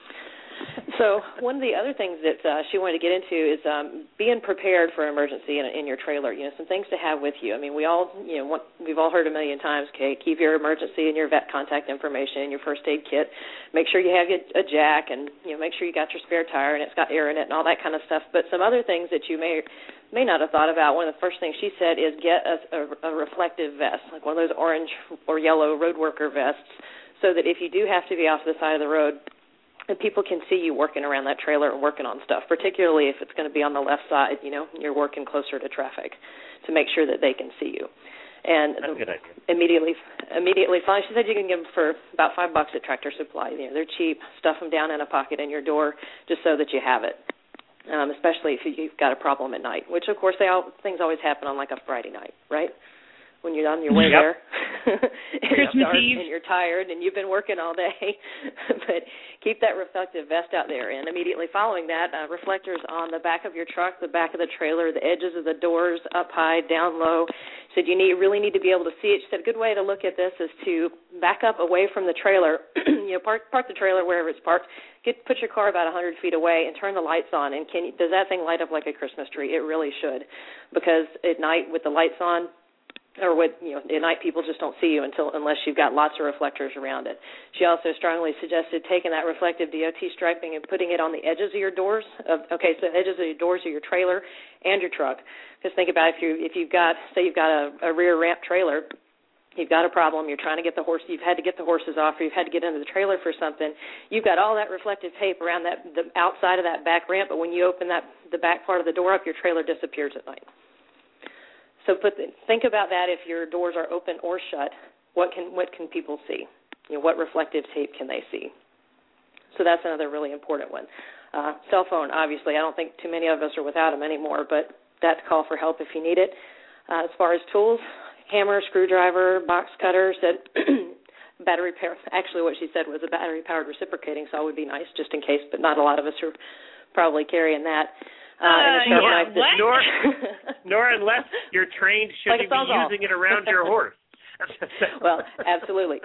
So one of the other things that uh, she wanted to get into is um, being prepared for an emergency in, in your trailer. You know, some things to have with you. I mean, we all, you know, want, we've all heard a million times, okay, keep your emergency and your vet contact information, your first aid kit. Make sure you have a jack, and, you know, make sure you got your spare tire and it's got air in it and all that kind of stuff. But some other things that you may may not have thought about. One of the first things she said is get a, a, a reflective vest, like one of those orange or yellow road worker vests, so that if you do have to be off the side of the road, and people can see you working around that trailer and working on stuff, particularly if it's going to be on the left side, you know, you're working closer to traffic, to make sure that they can see you. And
That's a good idea.
immediately, immediately fine. She said you can get them for about five bucks at Tractor Supply. You know, they're cheap. Stuff them down in a pocket in your door just so that you have it, um, especially if you've got a problem at night, which, of course, they all, things always happen on, like, a Friday night, right? When you're on your way
yep.
there, and
Christmas
dark,
Eve,
and you're tired, and you've been working all day. But keep that reflective vest out there. And immediately following that, uh, reflectors on the back of your truck, the back of the trailer, the edges of the doors, up high, down low. She said you need really need to be able to see it. She said a good way to look at this is to back up away from the trailer. you know, park park the trailer wherever it's parked. Get put your car about one hundred feet away and turn the lights on. And can does that thing light up like a Christmas tree? It really should, because at night with the lights on, or with, you know, at night people just don't see you until unless you've got lots of reflectors around it. She also strongly suggested taking that reflective D O T striping and putting it on the edges of your doors. Of, okay, so the edges of your doors of your trailer and your truck. Because think about if you if you've got say you've got a, a rear ramp trailer. You've got a problem, you're trying to get the horse, you've had to get the horses off, or you've had to get into the trailer for something, you've got all that reflective tape around that the outside of that back ramp, but when you open that the back part of the door up, your trailer disappears at night. So put the, think about that. If your doors are open or shut, what can what can people see? You know, what reflective tape can they see? So that's another really important one. Uh, cell phone, obviously, I don't think too many of us are without them anymore, but that's call for help if you need it. Uh, as far as tools, hammer, screwdriver, box cutters, that battery power. Actually, what she said was a battery-powered reciprocating saw would be nice, just in case, but not a lot of us are probably carrying that. Uh, and a sharp
yeah,
knife that,
nor, nor unless you're trained, should
like
you be using it around your horse?
Well, absolutely.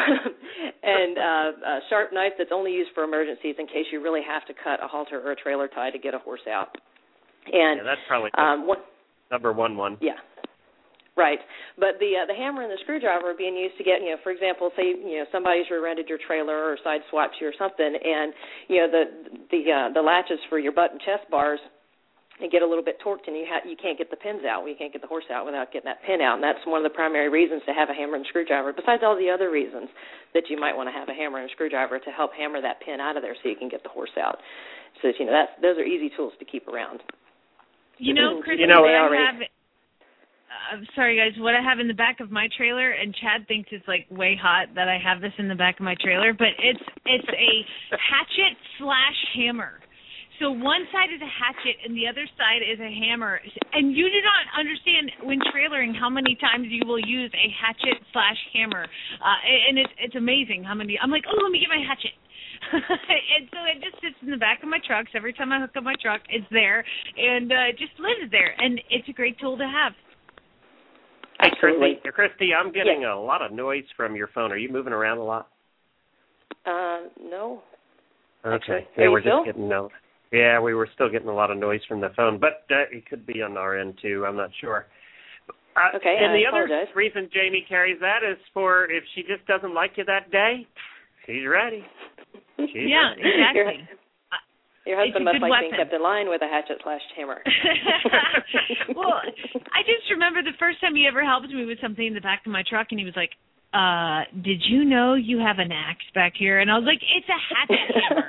And uh, a sharp knife that's only used for emergencies in case you really have to cut a halter or a trailer tie to get a horse out. And
yeah, that's probably
um, what,
number one one.
Yeah. Right, but the uh, the hammer and the screwdriver are being used to get, you know, for example, say, you know, somebody's rear-ended your trailer or side swapped you or something, and, you know, the the uh, the latches for your butt and chest bars, they get a little bit torqued, and you ha- you can't get the pins out. You can't get the horse out without getting that pin out, and that's one of the primary reasons to have a hammer and screwdriver, besides all the other reasons that you might want to have a hammer and screwdriver to help hammer that pin out of there so you can get the horse out. So, you know, that's those are easy tools to keep around.
You know, Chris,
you know,
what I have... I'm sorry, guys. What I have in the back of my trailer, and Chad thinks it's like way hot that I have this in the back of my trailer, but it's it's a hatchet slash hammer. So one side is a hatchet and the other side is a hammer. And you do not understand when trailering how many times you will use a hatchet slash hammer. Uh, and it's it's amazing how many. I'm like, oh, let me get my hatchet. And so it just sits in the back of my trucks. Every time I hook up my truck, it's there, and uh, it just lives there. And it's a great tool to have.
Hey, Christy, Christy, I'm getting
yes.
a lot of noise from your phone. Are you moving around a lot?
Uh, no.
Okay.
Actually,
yeah, we're
still?
just getting no. Yeah, we were still getting a lot of noise from the phone, but uh, it could be on our end too. I'm not sure. Uh,
okay.
And
I
the
apologize.
other reason Jamie carries that is for if she just doesn't like you that day, she's ready. She's
yeah,
ready.
exactly.
Your husband
It's a
must
good
like being
weapon.
kept in line with a hatchet slash hammer.
Well, I just remember the first time he ever helped me with something in the back of my truck, and he was like, uh, did you know you have an axe back here? And I was like, it's a hatchet hammer.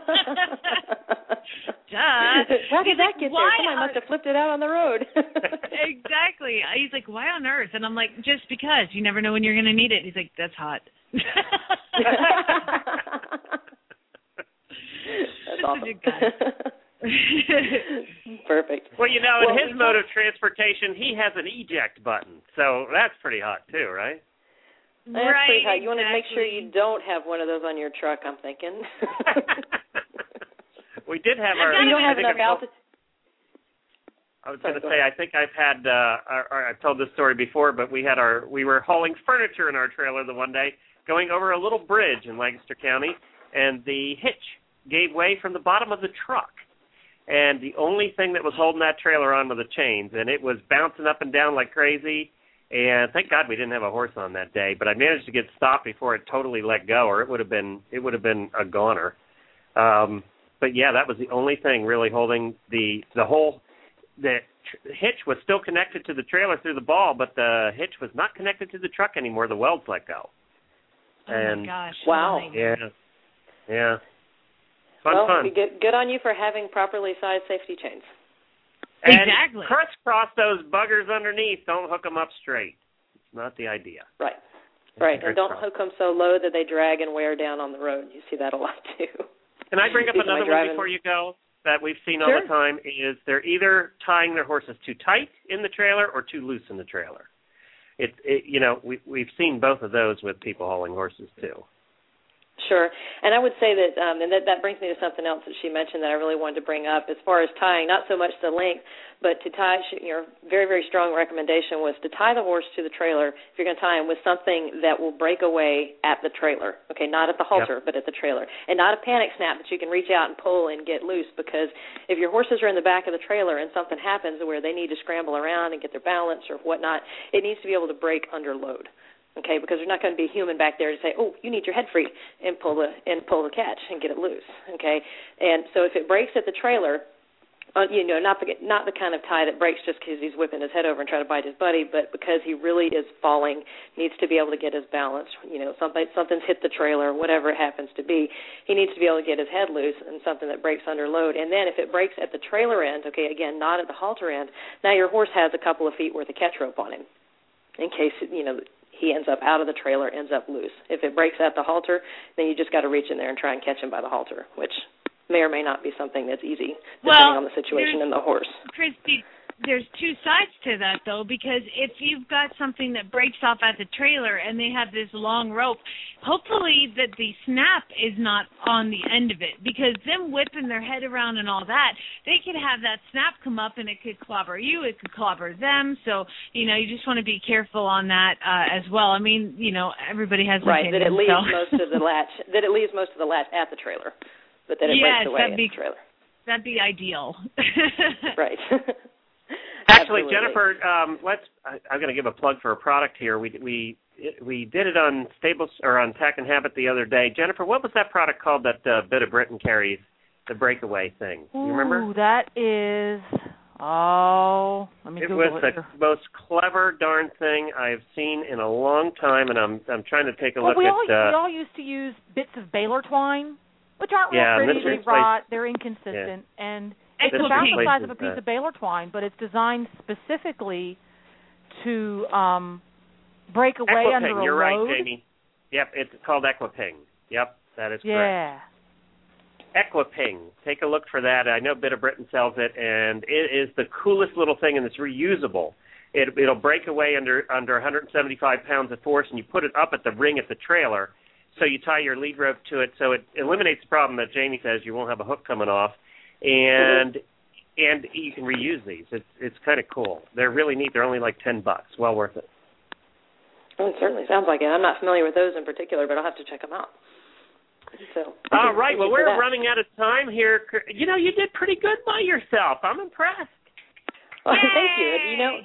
Duh.
How did
He's
that
like,
get
why
there? Somebody
on-
must have flipped it out on the road.
Exactly. He's like, why on earth? And I'm like, just because. You never know when you're going to need it. He's like, that's hot.
That's awesome. Perfect.
Well, you know, in
Well,
his
we
mode
talk-
of transportation, he has an eject button, so that's pretty hot too, right?
That's
right,
pretty hot. You want to make sure
exactly.
you don't have one of those on your truck, I'm thinking.
We did have our.
You don't
I
have
think
enough
I-
altitude.
I was
Sorry,
going to
go
say,
ahead.
I think I've had, uh, our, our, I've told this story before, but we had our, we were hauling furniture in our trailer the one day, going over a little bridge in Lancaster County, and the hitch gave way from the bottom of the truck. And the only thing that was holding that trailer on were the chains, and it was bouncing up and down like crazy. And thank God we didn't have a horse on that day, but I managed to get stopped before it totally let go, or it would have been, it would have been a goner. Um, but yeah, that was the only thing really holding the, the whole. The tr- hitch was still connected to the trailer through the ball, but the hitch was not connected to the truck anymore. The welds let go.
Oh,
and
my gosh.
Wow.
Yeah. Yeah. Fun,
well,
fun.
Good, good on you for having properly sized safety chains.
And
Exactly.
crisscross those buggers underneath. Don't hook them up straight. It's not the idea.
Right. Right. And don't
Crisscross.
hook them so low that they drag and wear down on the road. You see that a lot, too.
Can I bring up
Speaking of
another one
driving-
before you go that we've seen all
Sure.
the time is they're either tying their horses too tight in the trailer or too loose in the trailer. It, it you know, we, we've seen both of those with people hauling horses, too.
Sure. And I would say that, um, and that, that brings me to something else that she mentioned that I really wanted to bring up as far as tying, not so much the length, but to tie, she, your very, very strong recommendation was to tie the horse to the trailer, if you're going to tie him, with something that will break away at the trailer. Okay, not at the halter,
Yep.
but at the trailer. And not a panic snap that you can reach out and pull and get loose, because if your horses are in the back of the trailer and something happens where they need to scramble around and get their balance or whatnot, it needs to be able to break under load. Okay, because there's not going to be a human back there to say, "Oh, you need your head free," and pull the and pull the catch and get it loose. Okay, and so if it breaks at the trailer, uh, you know, not the not the kind of tie that breaks just because he's whipping his head over and trying to bite his buddy, but because he really is falling, needs to be able to get his balance. You know, something something's hit the trailer, whatever it happens to be, he needs to be able to get his head loose and something that breaks under load. And then if it breaks at the trailer end, okay, again, not at the halter end, now your horse has a couple of feet worth of catch rope on him, in case you know. He ends up out of the trailer, ends up loose. If it breaks at the halter, then you just got to reach in there and try and catch him by the halter, which may or may not be something that's easy, depending
Well,
on the situation and the horse.
Christy, there's two sides to that, though, because if you've got something that breaks off at the trailer and they have this long rope, hopefully that the snap is not on the end of it, because them whipping their head around and all that, they could have that snap come up and it could clobber you, it could clobber them. So, you know, you just want to be careful on that uh, as well. I mean, you know, everybody has an
right, that it
opinion,
leaves
so.
most of the latch, that it leaves most of the latch at the trailer, but that it
yes,
breaks away
that'd
at
be,
the trailer.
That'd be ideal.
Right.
Actually,
Absolutely.
Jennifer, um, let's. I, I'm going to give a plug for a product here. We we we did it on Stables or on Tack and Habit the other day. Jennifer, what was that product called that uh, Bit of Britain carries? The breakaway thing. You remember?
Ooh, that is. Oh, let me
It
Google
was
it.
the most clever darn thing I've seen in a long time, and I'm I'm trying to take a
Well,
look
we all,
at. Uh,
we all used to use bits of baler twine, which aren't real
Yeah, and
pretty.
this
They
replaced-
rot. They're inconsistent, and it's
This
about the
replaces
size of a piece
that.
of baler twine, but it's designed specifically to um, break away
Equiping,
under a
you're
load.
right, Jamie. Yep, it's called Equiping. Yep, that is correct.
Yeah.
Equiping. Take a look for that. I know Bit of Britain sells it, and it is the coolest little thing, and it's reusable. It, it'll break away under under one hundred seventy-five pounds of force, and you put it up at the ring at the trailer. So you tie your lead rope to it, so it eliminates the problem that Jamie says you won't have a hook coming off, and mm-hmm. and you can reuse these. It's it's kind of cool. They're really neat. They're only like ten bucks. Well worth it.
Well, it certainly sounds like it. I'm not familiar with those in particular, but I'll have to check them out. So,
all right. Well, we're running out of time here. You know, you did pretty good by yourself. I'm impressed.
Well, thank you. You know,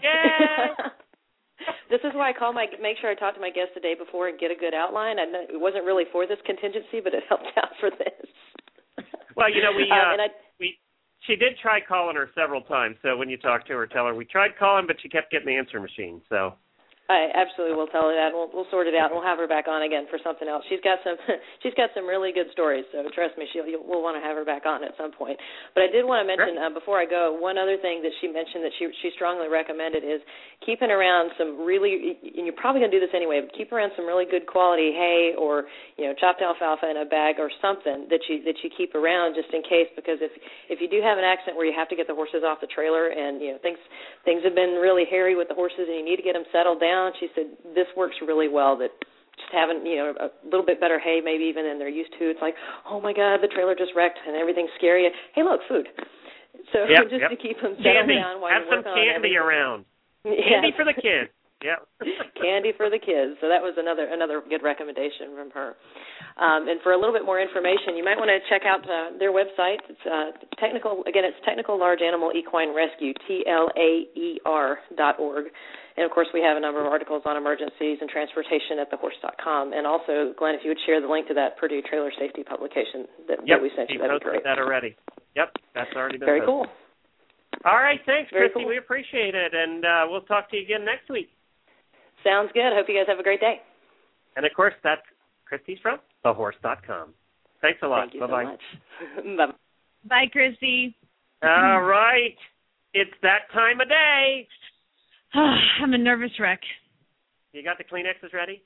this is why I call my make sure I talk to my guests the day before and get a good outline. I know it wasn't really for this contingency, but it helped out for this.
Well, you know, we uh,
um, and I,
we she did try calling her several times. So when you talk to her, tell her we tried calling, but she kept getting the answer machine. So.
I absolutely will tell her that. We'll, we'll sort it out, and we'll have her back on again for something else. She's got some, she's got some really good stories. So trust me, she'll you'll, we'll want to have her back on at some point. But I did want to mention uh, before I go, one other thing that she mentioned that she she strongly recommended is keeping around some really, and you're probably going to do this anyway, but keep around some really good quality hay or you know chopped alfalfa in a bag or something that you that you keep around just in case, because if if you do have an accident where you have to get the horses off the trailer and you know things things have been really hairy with the horses and you need to get them settled down. She said this works really well, that just having, you know, a little bit better hay maybe even than they're used to. It's like, oh, my God, the trailer just wrecked and everything's scary. Hey, look, food. So
yep,
just
yep.
to keep them settled
candy.
down while
Have
you
some
work on
candy
everything.
around.
Yes.
Candy for the kids. Yep.
Candy for the kids. So that was another another good recommendation from her. Um, and for a little bit more information, you might want to check out uh, their website. It's uh, technical. Again, it's Technical Large Animal Equine Rescue, T L A E R dot org. And, of course, we have a number of articles on emergencies and transportation at the horse dot com. And also, Glenn, if you would share the link to that Purdue Trailer Safety publication that,
yep,
that we sent you,
that
would be great.
that already. Yep, that's already been
Very
posted.
cool.
All right, thanks,
Very
Christy.
cool.
We appreciate it, and uh, we'll talk to you again next week.
Sounds good. Hope you guys have a great day.
And, of course, that's Christy's from the horse dot com. Thanks a lot.
Thank you
Bye-bye.
so much. Bye.
Bye, Christy.
All right. It's that time of day.
I'm a nervous wreck.
You got the Kleenexes ready?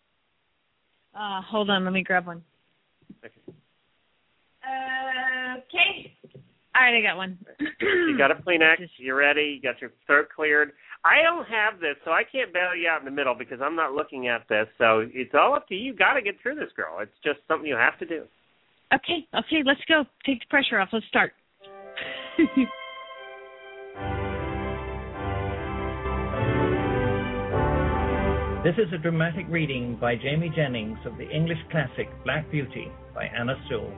Uh, hold on. Let me grab one.
Okay.
Uh, okay. All right, I got one.
You got a Kleenex. You're ready. You got your throat cleared. I don't have this, so I can't bail you out in the middle because I'm not looking at this. So it's all up to you. You got to get through this, girl. It's just something you have to do.
Okay, okay, let's go. Take the pressure off. Let's start.
This is a dramatic reading by Jamie Jennings of the English classic Black Beauty by Anna Sewell.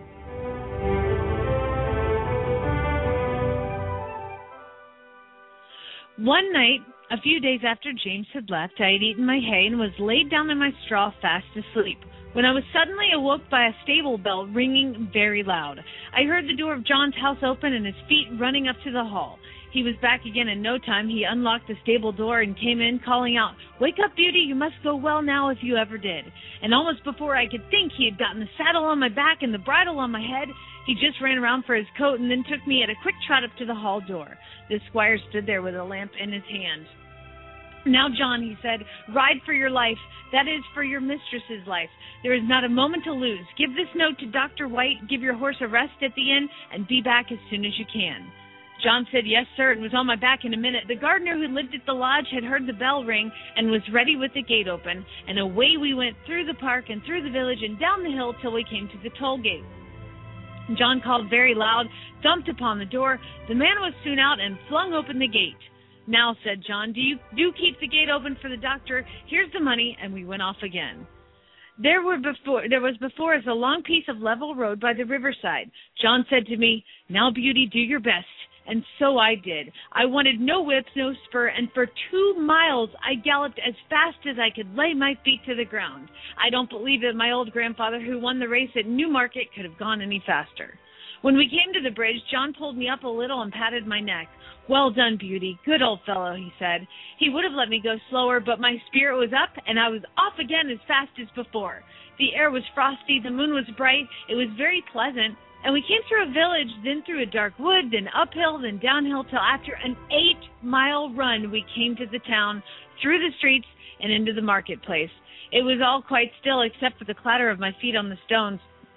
One night, a few days after James had left, I had eaten my hay and was laid down in my straw fast asleep, when I was suddenly awoke by a stable bell ringing very loud. I heard the door of John's house open and his feet running up to the hall. He was back again in no time. He unlocked the stable door and came in, calling out, "Wake up, Beauty, you must go well now if you ever did." And almost before I could think, he had gotten the saddle on my back and the bridle on my head. He just ran around for his coat and then took me at a quick trot up to the hall door. The squire stood there with a lamp in his hand. "Now, John," he said, "ride for your life. That is, for your mistress's life. There is not a moment to lose. Give this note to Doctor White, give your horse a rest at the inn, and be back as soon as you can." John said yes, sir, and was on my back in a minute. The gardener who lived at the lodge had heard the bell ring and was ready with the gate open, and away we went through the park and through the village and down the hill till we came to the toll gate. John called very loud, thumped upon the door. The man was soon out and flung open the gate. "Now," said John, do you do keep the gate open for the doctor. Here's the money," and we went off again. There were before there was before us a long piece of level road by the riverside. John said to me, "Now, Beauty, do your best." And so I did. I wanted no whip, no spur, and for two miles I galloped as fast as I could lay my feet to the ground. I don't believe that my old grandfather, who won the race at Newmarket, could have gone any faster. When we came to the bridge, John pulled me up a little and patted my neck. "Well done, Beauty. Good old fellow," he said. He would have let me go slower, but my spirit was up, and I was off again as fast as before. The air was frosty, the moon was bright, it was very pleasant, and we came through a village, then through a dark wood, then uphill, then downhill, till after an eight-mile run we came to the town, through the streets, and into the marketplace. It was all quite still except for the clatter of my feet on the stones.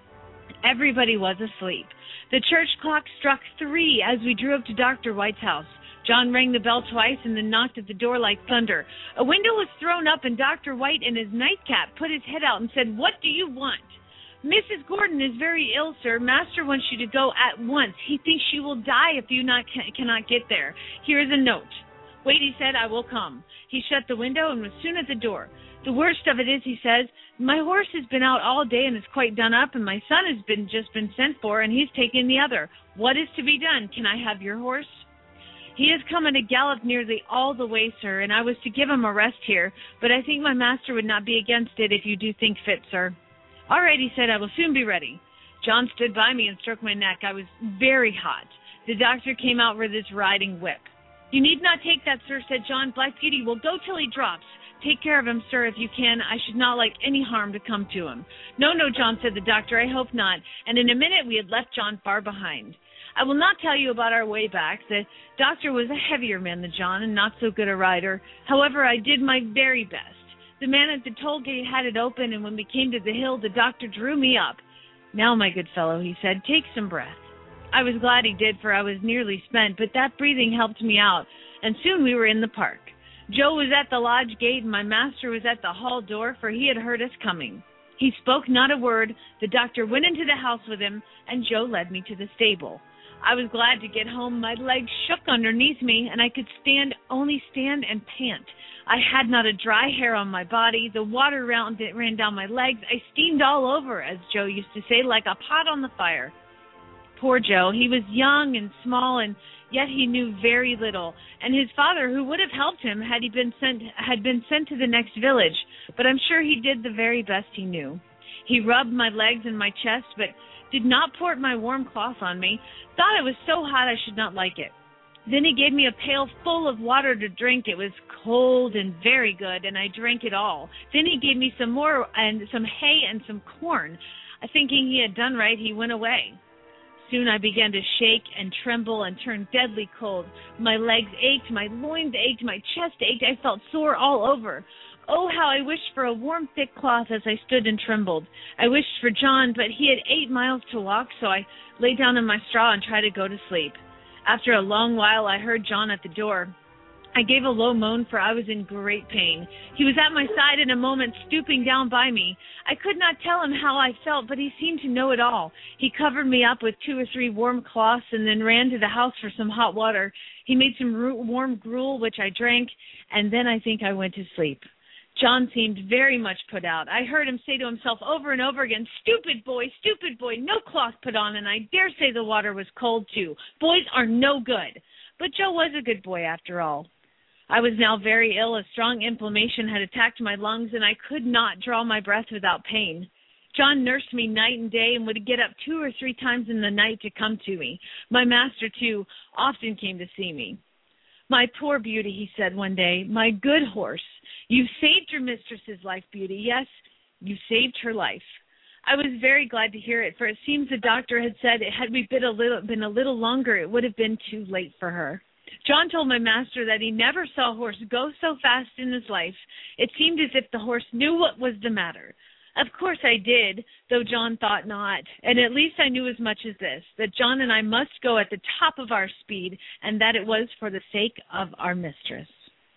Everybody was asleep. The church clock struck three as we drew up to Doctor White's house. John rang the bell twice and then knocked at the door like thunder. A window was thrown up and Doctor White in his nightcap put his head out and said, "What do you want?" "Missus Gordon is very ill, sir. Master wants you to go at once. He thinks she will die if you not can, cannot get there. Here is a note." "Wait," he said, "I will come." He shut the window and was soon at the door. "The worst of it is," he says, "my horse has been out all day and is quite done up, and my son has been just been sent for, and he's taken the other. What is to be done? Can I have your horse?" "He has come at a gallop nearly all the way, sir, and I was to give him a rest here, but I think my master would not be against it if you do think fit, sir." "All right," he said, "I will soon be ready." John stood by me and stroked my neck. I was very hot. The doctor came out with his riding whip. "You need not take that, sir," said John. "Black Beauty will go till he drops. Take care of him, sir, if you can. I should not like any harm to come to him." "No, no, John," said the doctor, "I hope not." And in a minute we had left John far behind. I will not tell you about our way back. The doctor was a heavier man than John and not so good a rider. However, I did my very best. The man at the toll gate had it open, and when we came to the hill, the doctor drew me up. "Now, my good fellow," he said, "take some breath." I was glad he did, for I was nearly spent, but that breathing helped me out, and soon we were in the park. Joe was at the lodge gate, and my master was at the hall door, for he had heard us coming. He spoke not a word. The doctor went into the house with him, and Joe led me to the stable. I was glad to get home. My legs shook underneath me, and I could stand, only stand and pant. I had not a dry hair on my body. The water ran, ran down my legs. I steamed all over, as Joe used to say, like a pot on the fire. Poor Joe. He was young and small, and yet he knew very little. And his father, who would have helped him had he been sent, had been sent to the next village, but I'm sure he did the very best he knew. He rubbed my legs and my chest, but did not pour my warm cloth on me, thought it was so hot I should not like it. Then he gave me a pail full of water to drink. It was cold and very good, and I drank it all. Then he gave me some more, and some hay and some corn. Thinking he had done right, he went away. Soon I began to shake and tremble and turn deadly cold. My legs ached, my loins ached, my chest ached. I felt sore all over. Oh, how I wished for a warm, thick cloth as I stood and trembled. I wished for John, but he had eight miles to walk, so I lay down in my straw and tried to go to sleep. After a long while, I heard John at the door. I gave a low moan, for I was in great pain. He was at my side in a moment, stooping down by me. I could not tell him how I felt, but he seemed to know it all. He covered me up with two or three warm cloths and then ran to the house for some hot water. He made some warm gruel, which I drank, and then I think I went to sleep. John seemed very much put out. I heard him say to himself over and over again, "Stupid boy, stupid boy, no cloth put on, and I dare say the water was cold too. Boys are no good." But Joe was a good boy after all. I was now very ill. A strong inflammation had attacked my lungs, and I could not draw my breath without pain. John nursed me night and day and would get up two or three times in the night to come to me. My master, too, often came to see me. "My poor Beauty," he said one day, "my good horse, you saved your mistress's life, Beauty. Yes, you saved her life." I was very glad to hear it, for it seems the doctor had said had we been a little, been a little longer, it would have been too late for her. John told my master that he never saw a horse go so fast in his life. It seemed as if the horse knew what was the matter. Of course I did, though John thought not, and at least I knew as much as this, that John and I must go at the top of our speed, and that it was for the sake of our mistress.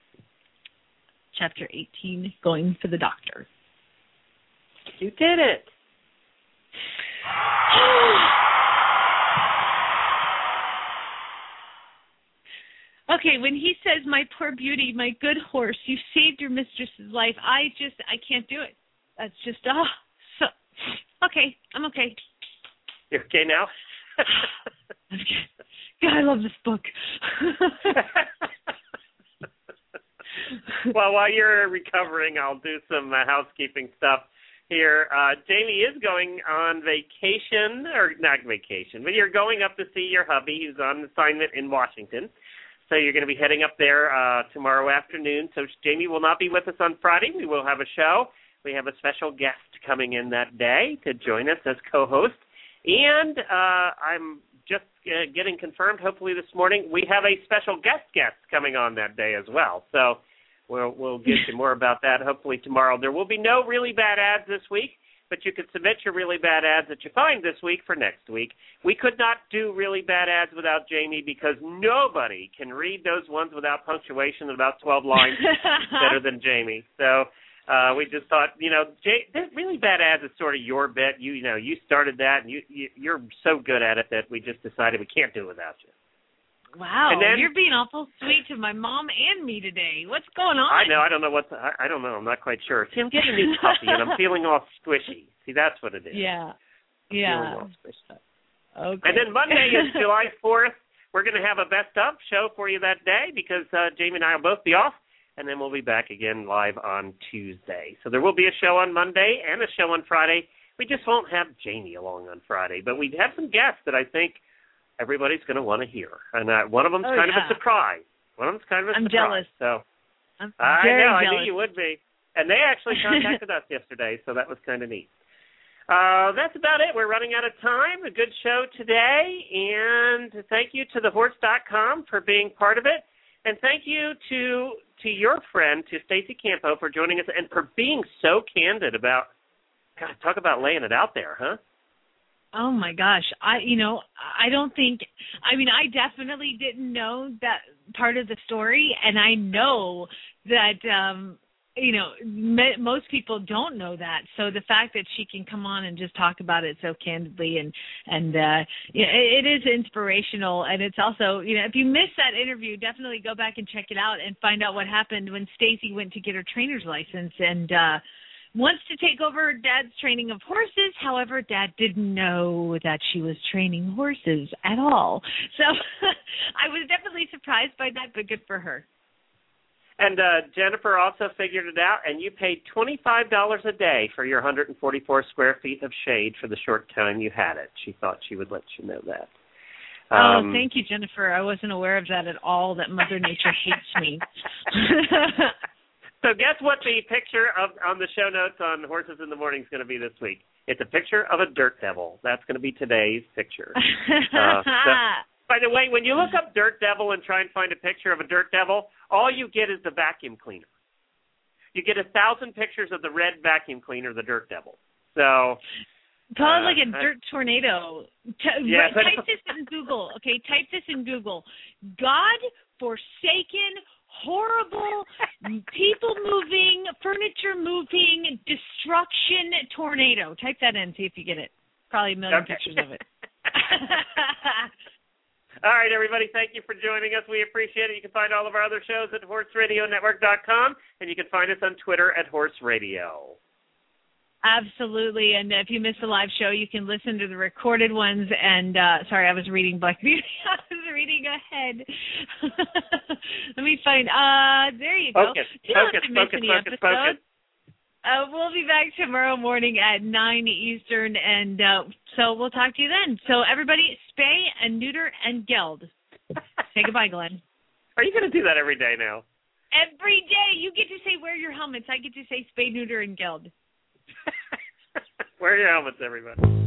Chapter eighteen, Going for the Doctor.
You did it.
Okay, when he says, "My poor Beauty, my good horse, you saved your mistress's life," I just, I can't do it. That's just, oh, so, okay, I'm okay.
You're okay now?
I'm okay. God, I love this book.
Well, while you're recovering, I'll do some uh, housekeeping stuff here. Uh, Jamie is going on vacation, or not vacation, but you're going up to see your hubby. He's on assignment in Washington. So you're going to be heading up there uh, tomorrow afternoon. So Jamie will not be with us on Friday. We will have a show. We have a special guest coming in that day to join us as co-host. And uh, I'm just uh, getting confirmed, hopefully this morning, we have a special guest guest coming on that day as well. So we'll, we'll get you more about that hopefully tomorrow. There will be no really bad ads this week. but you can submit your really bad ads that you find this week for next week. We could not do really bad ads without Jamie because nobody can read those ones without punctuation in about twelve lines better than Jamie. So uh, we just thought, you know, Jay, really bad ads is sort of your bit. You, you know, you started that, and you, you, you're so good at it that we just decided we can't do it without you.
Wow,
and then,
you're being awful sweet to my mom and me today. What's going on?
I know. I don't know what. The, I, I don't know. I'm not quite sure. See, I'm getting a new puppy, and I'm feeling all squishy. See, that's what it is.
Yeah.
I'm
yeah.
All squishy.
Okay.
And then Monday is July fourth. We're going to have a best of show for you that day because uh, Jamie and I will both be off, and then we'll be back again live on Tuesday. So there will be a show on Monday and a show on Friday. We just won't have Jamie along on Friday, but we have some guests that I think everybody's going to want to hear. And uh, one of them's
oh,
kind
yeah.
of a surprise. One of them's kind of a
I'm
surprise.
jealous.
So
I'm
I
very
know,
jealous.
I knew you would be. And they actually contacted us yesterday, so that was kind of neat. Uh, that's about it. We're running out of time. A good show today. And thank you to the horse dot com for being part of it. And thank you to to your friend, to Stacy Campo, for joining us and for being so candid about, God, talk about laying it out there, huh?
Oh my gosh. I you know, I don't think I mean I definitely didn't know that part of the story, and I know that um you know, me, most people don't know that. So the fact that she can come on and just talk about it so candidly and and uh you know, it, it is inspirational, and it's also, you know, if you missed that interview, definitely go back and check it out and find out what happened when Stacy went to get her trainer's license and uh wants to take over Dad's training of horses. However, Dad didn't know that she was training horses at all. So I was definitely surprised by that, but good for her.
And uh, Jennifer also figured it out, and you paid twenty-five dollars a day for your one hundred forty-four square feet of shade for the short time you had it. She thought she would let you know that. Um,
oh, thank you, Jennifer. I wasn't aware of that at all, that Mother Nature hates me.
So guess what the picture of on the show notes on Horses in the Morning is going to be this week? It's a picture of a dirt devil. That's going to be today's picture. uh, so, by the way, when you look up dirt devil and try and find a picture of a dirt devil, all you get is the vacuum cleaner. You get a thousand pictures of the red vacuum cleaner, the dirt devil. So
call
uh,
it like a dirt tornado. T-
yeah,
right, type this in Google. Okay, type this in Google. God forsaken, horrible, people moving, furniture moving, destruction tornado. Type that in, see if you get it. Probably a million
okay.
pictures of it.
All right, everybody, thank you for joining us. We appreciate it. You can find all of our other shows at horse radio network dot com, and you can find us on Twitter at Horse Radio.
Absolutely, and if you missed the live show, you can listen to the recorded ones. And uh, sorry, I was reading Black Beauty. I was reading ahead. Let me find. Uh, there you go.
Focus,
you don't
focus,
have to miss
focus,
any
focus,
episodes.
focus.
Uh, we'll be back tomorrow morning at nine Eastern, and uh, so we'll talk to you then. So everybody, spay and neuter and geld. Say goodbye, Glenn.
Are you going to do that every day now?
Every day. You get to say wear your helmets. I get to say spay, neuter, and geld.
Wear your helmets, everybody.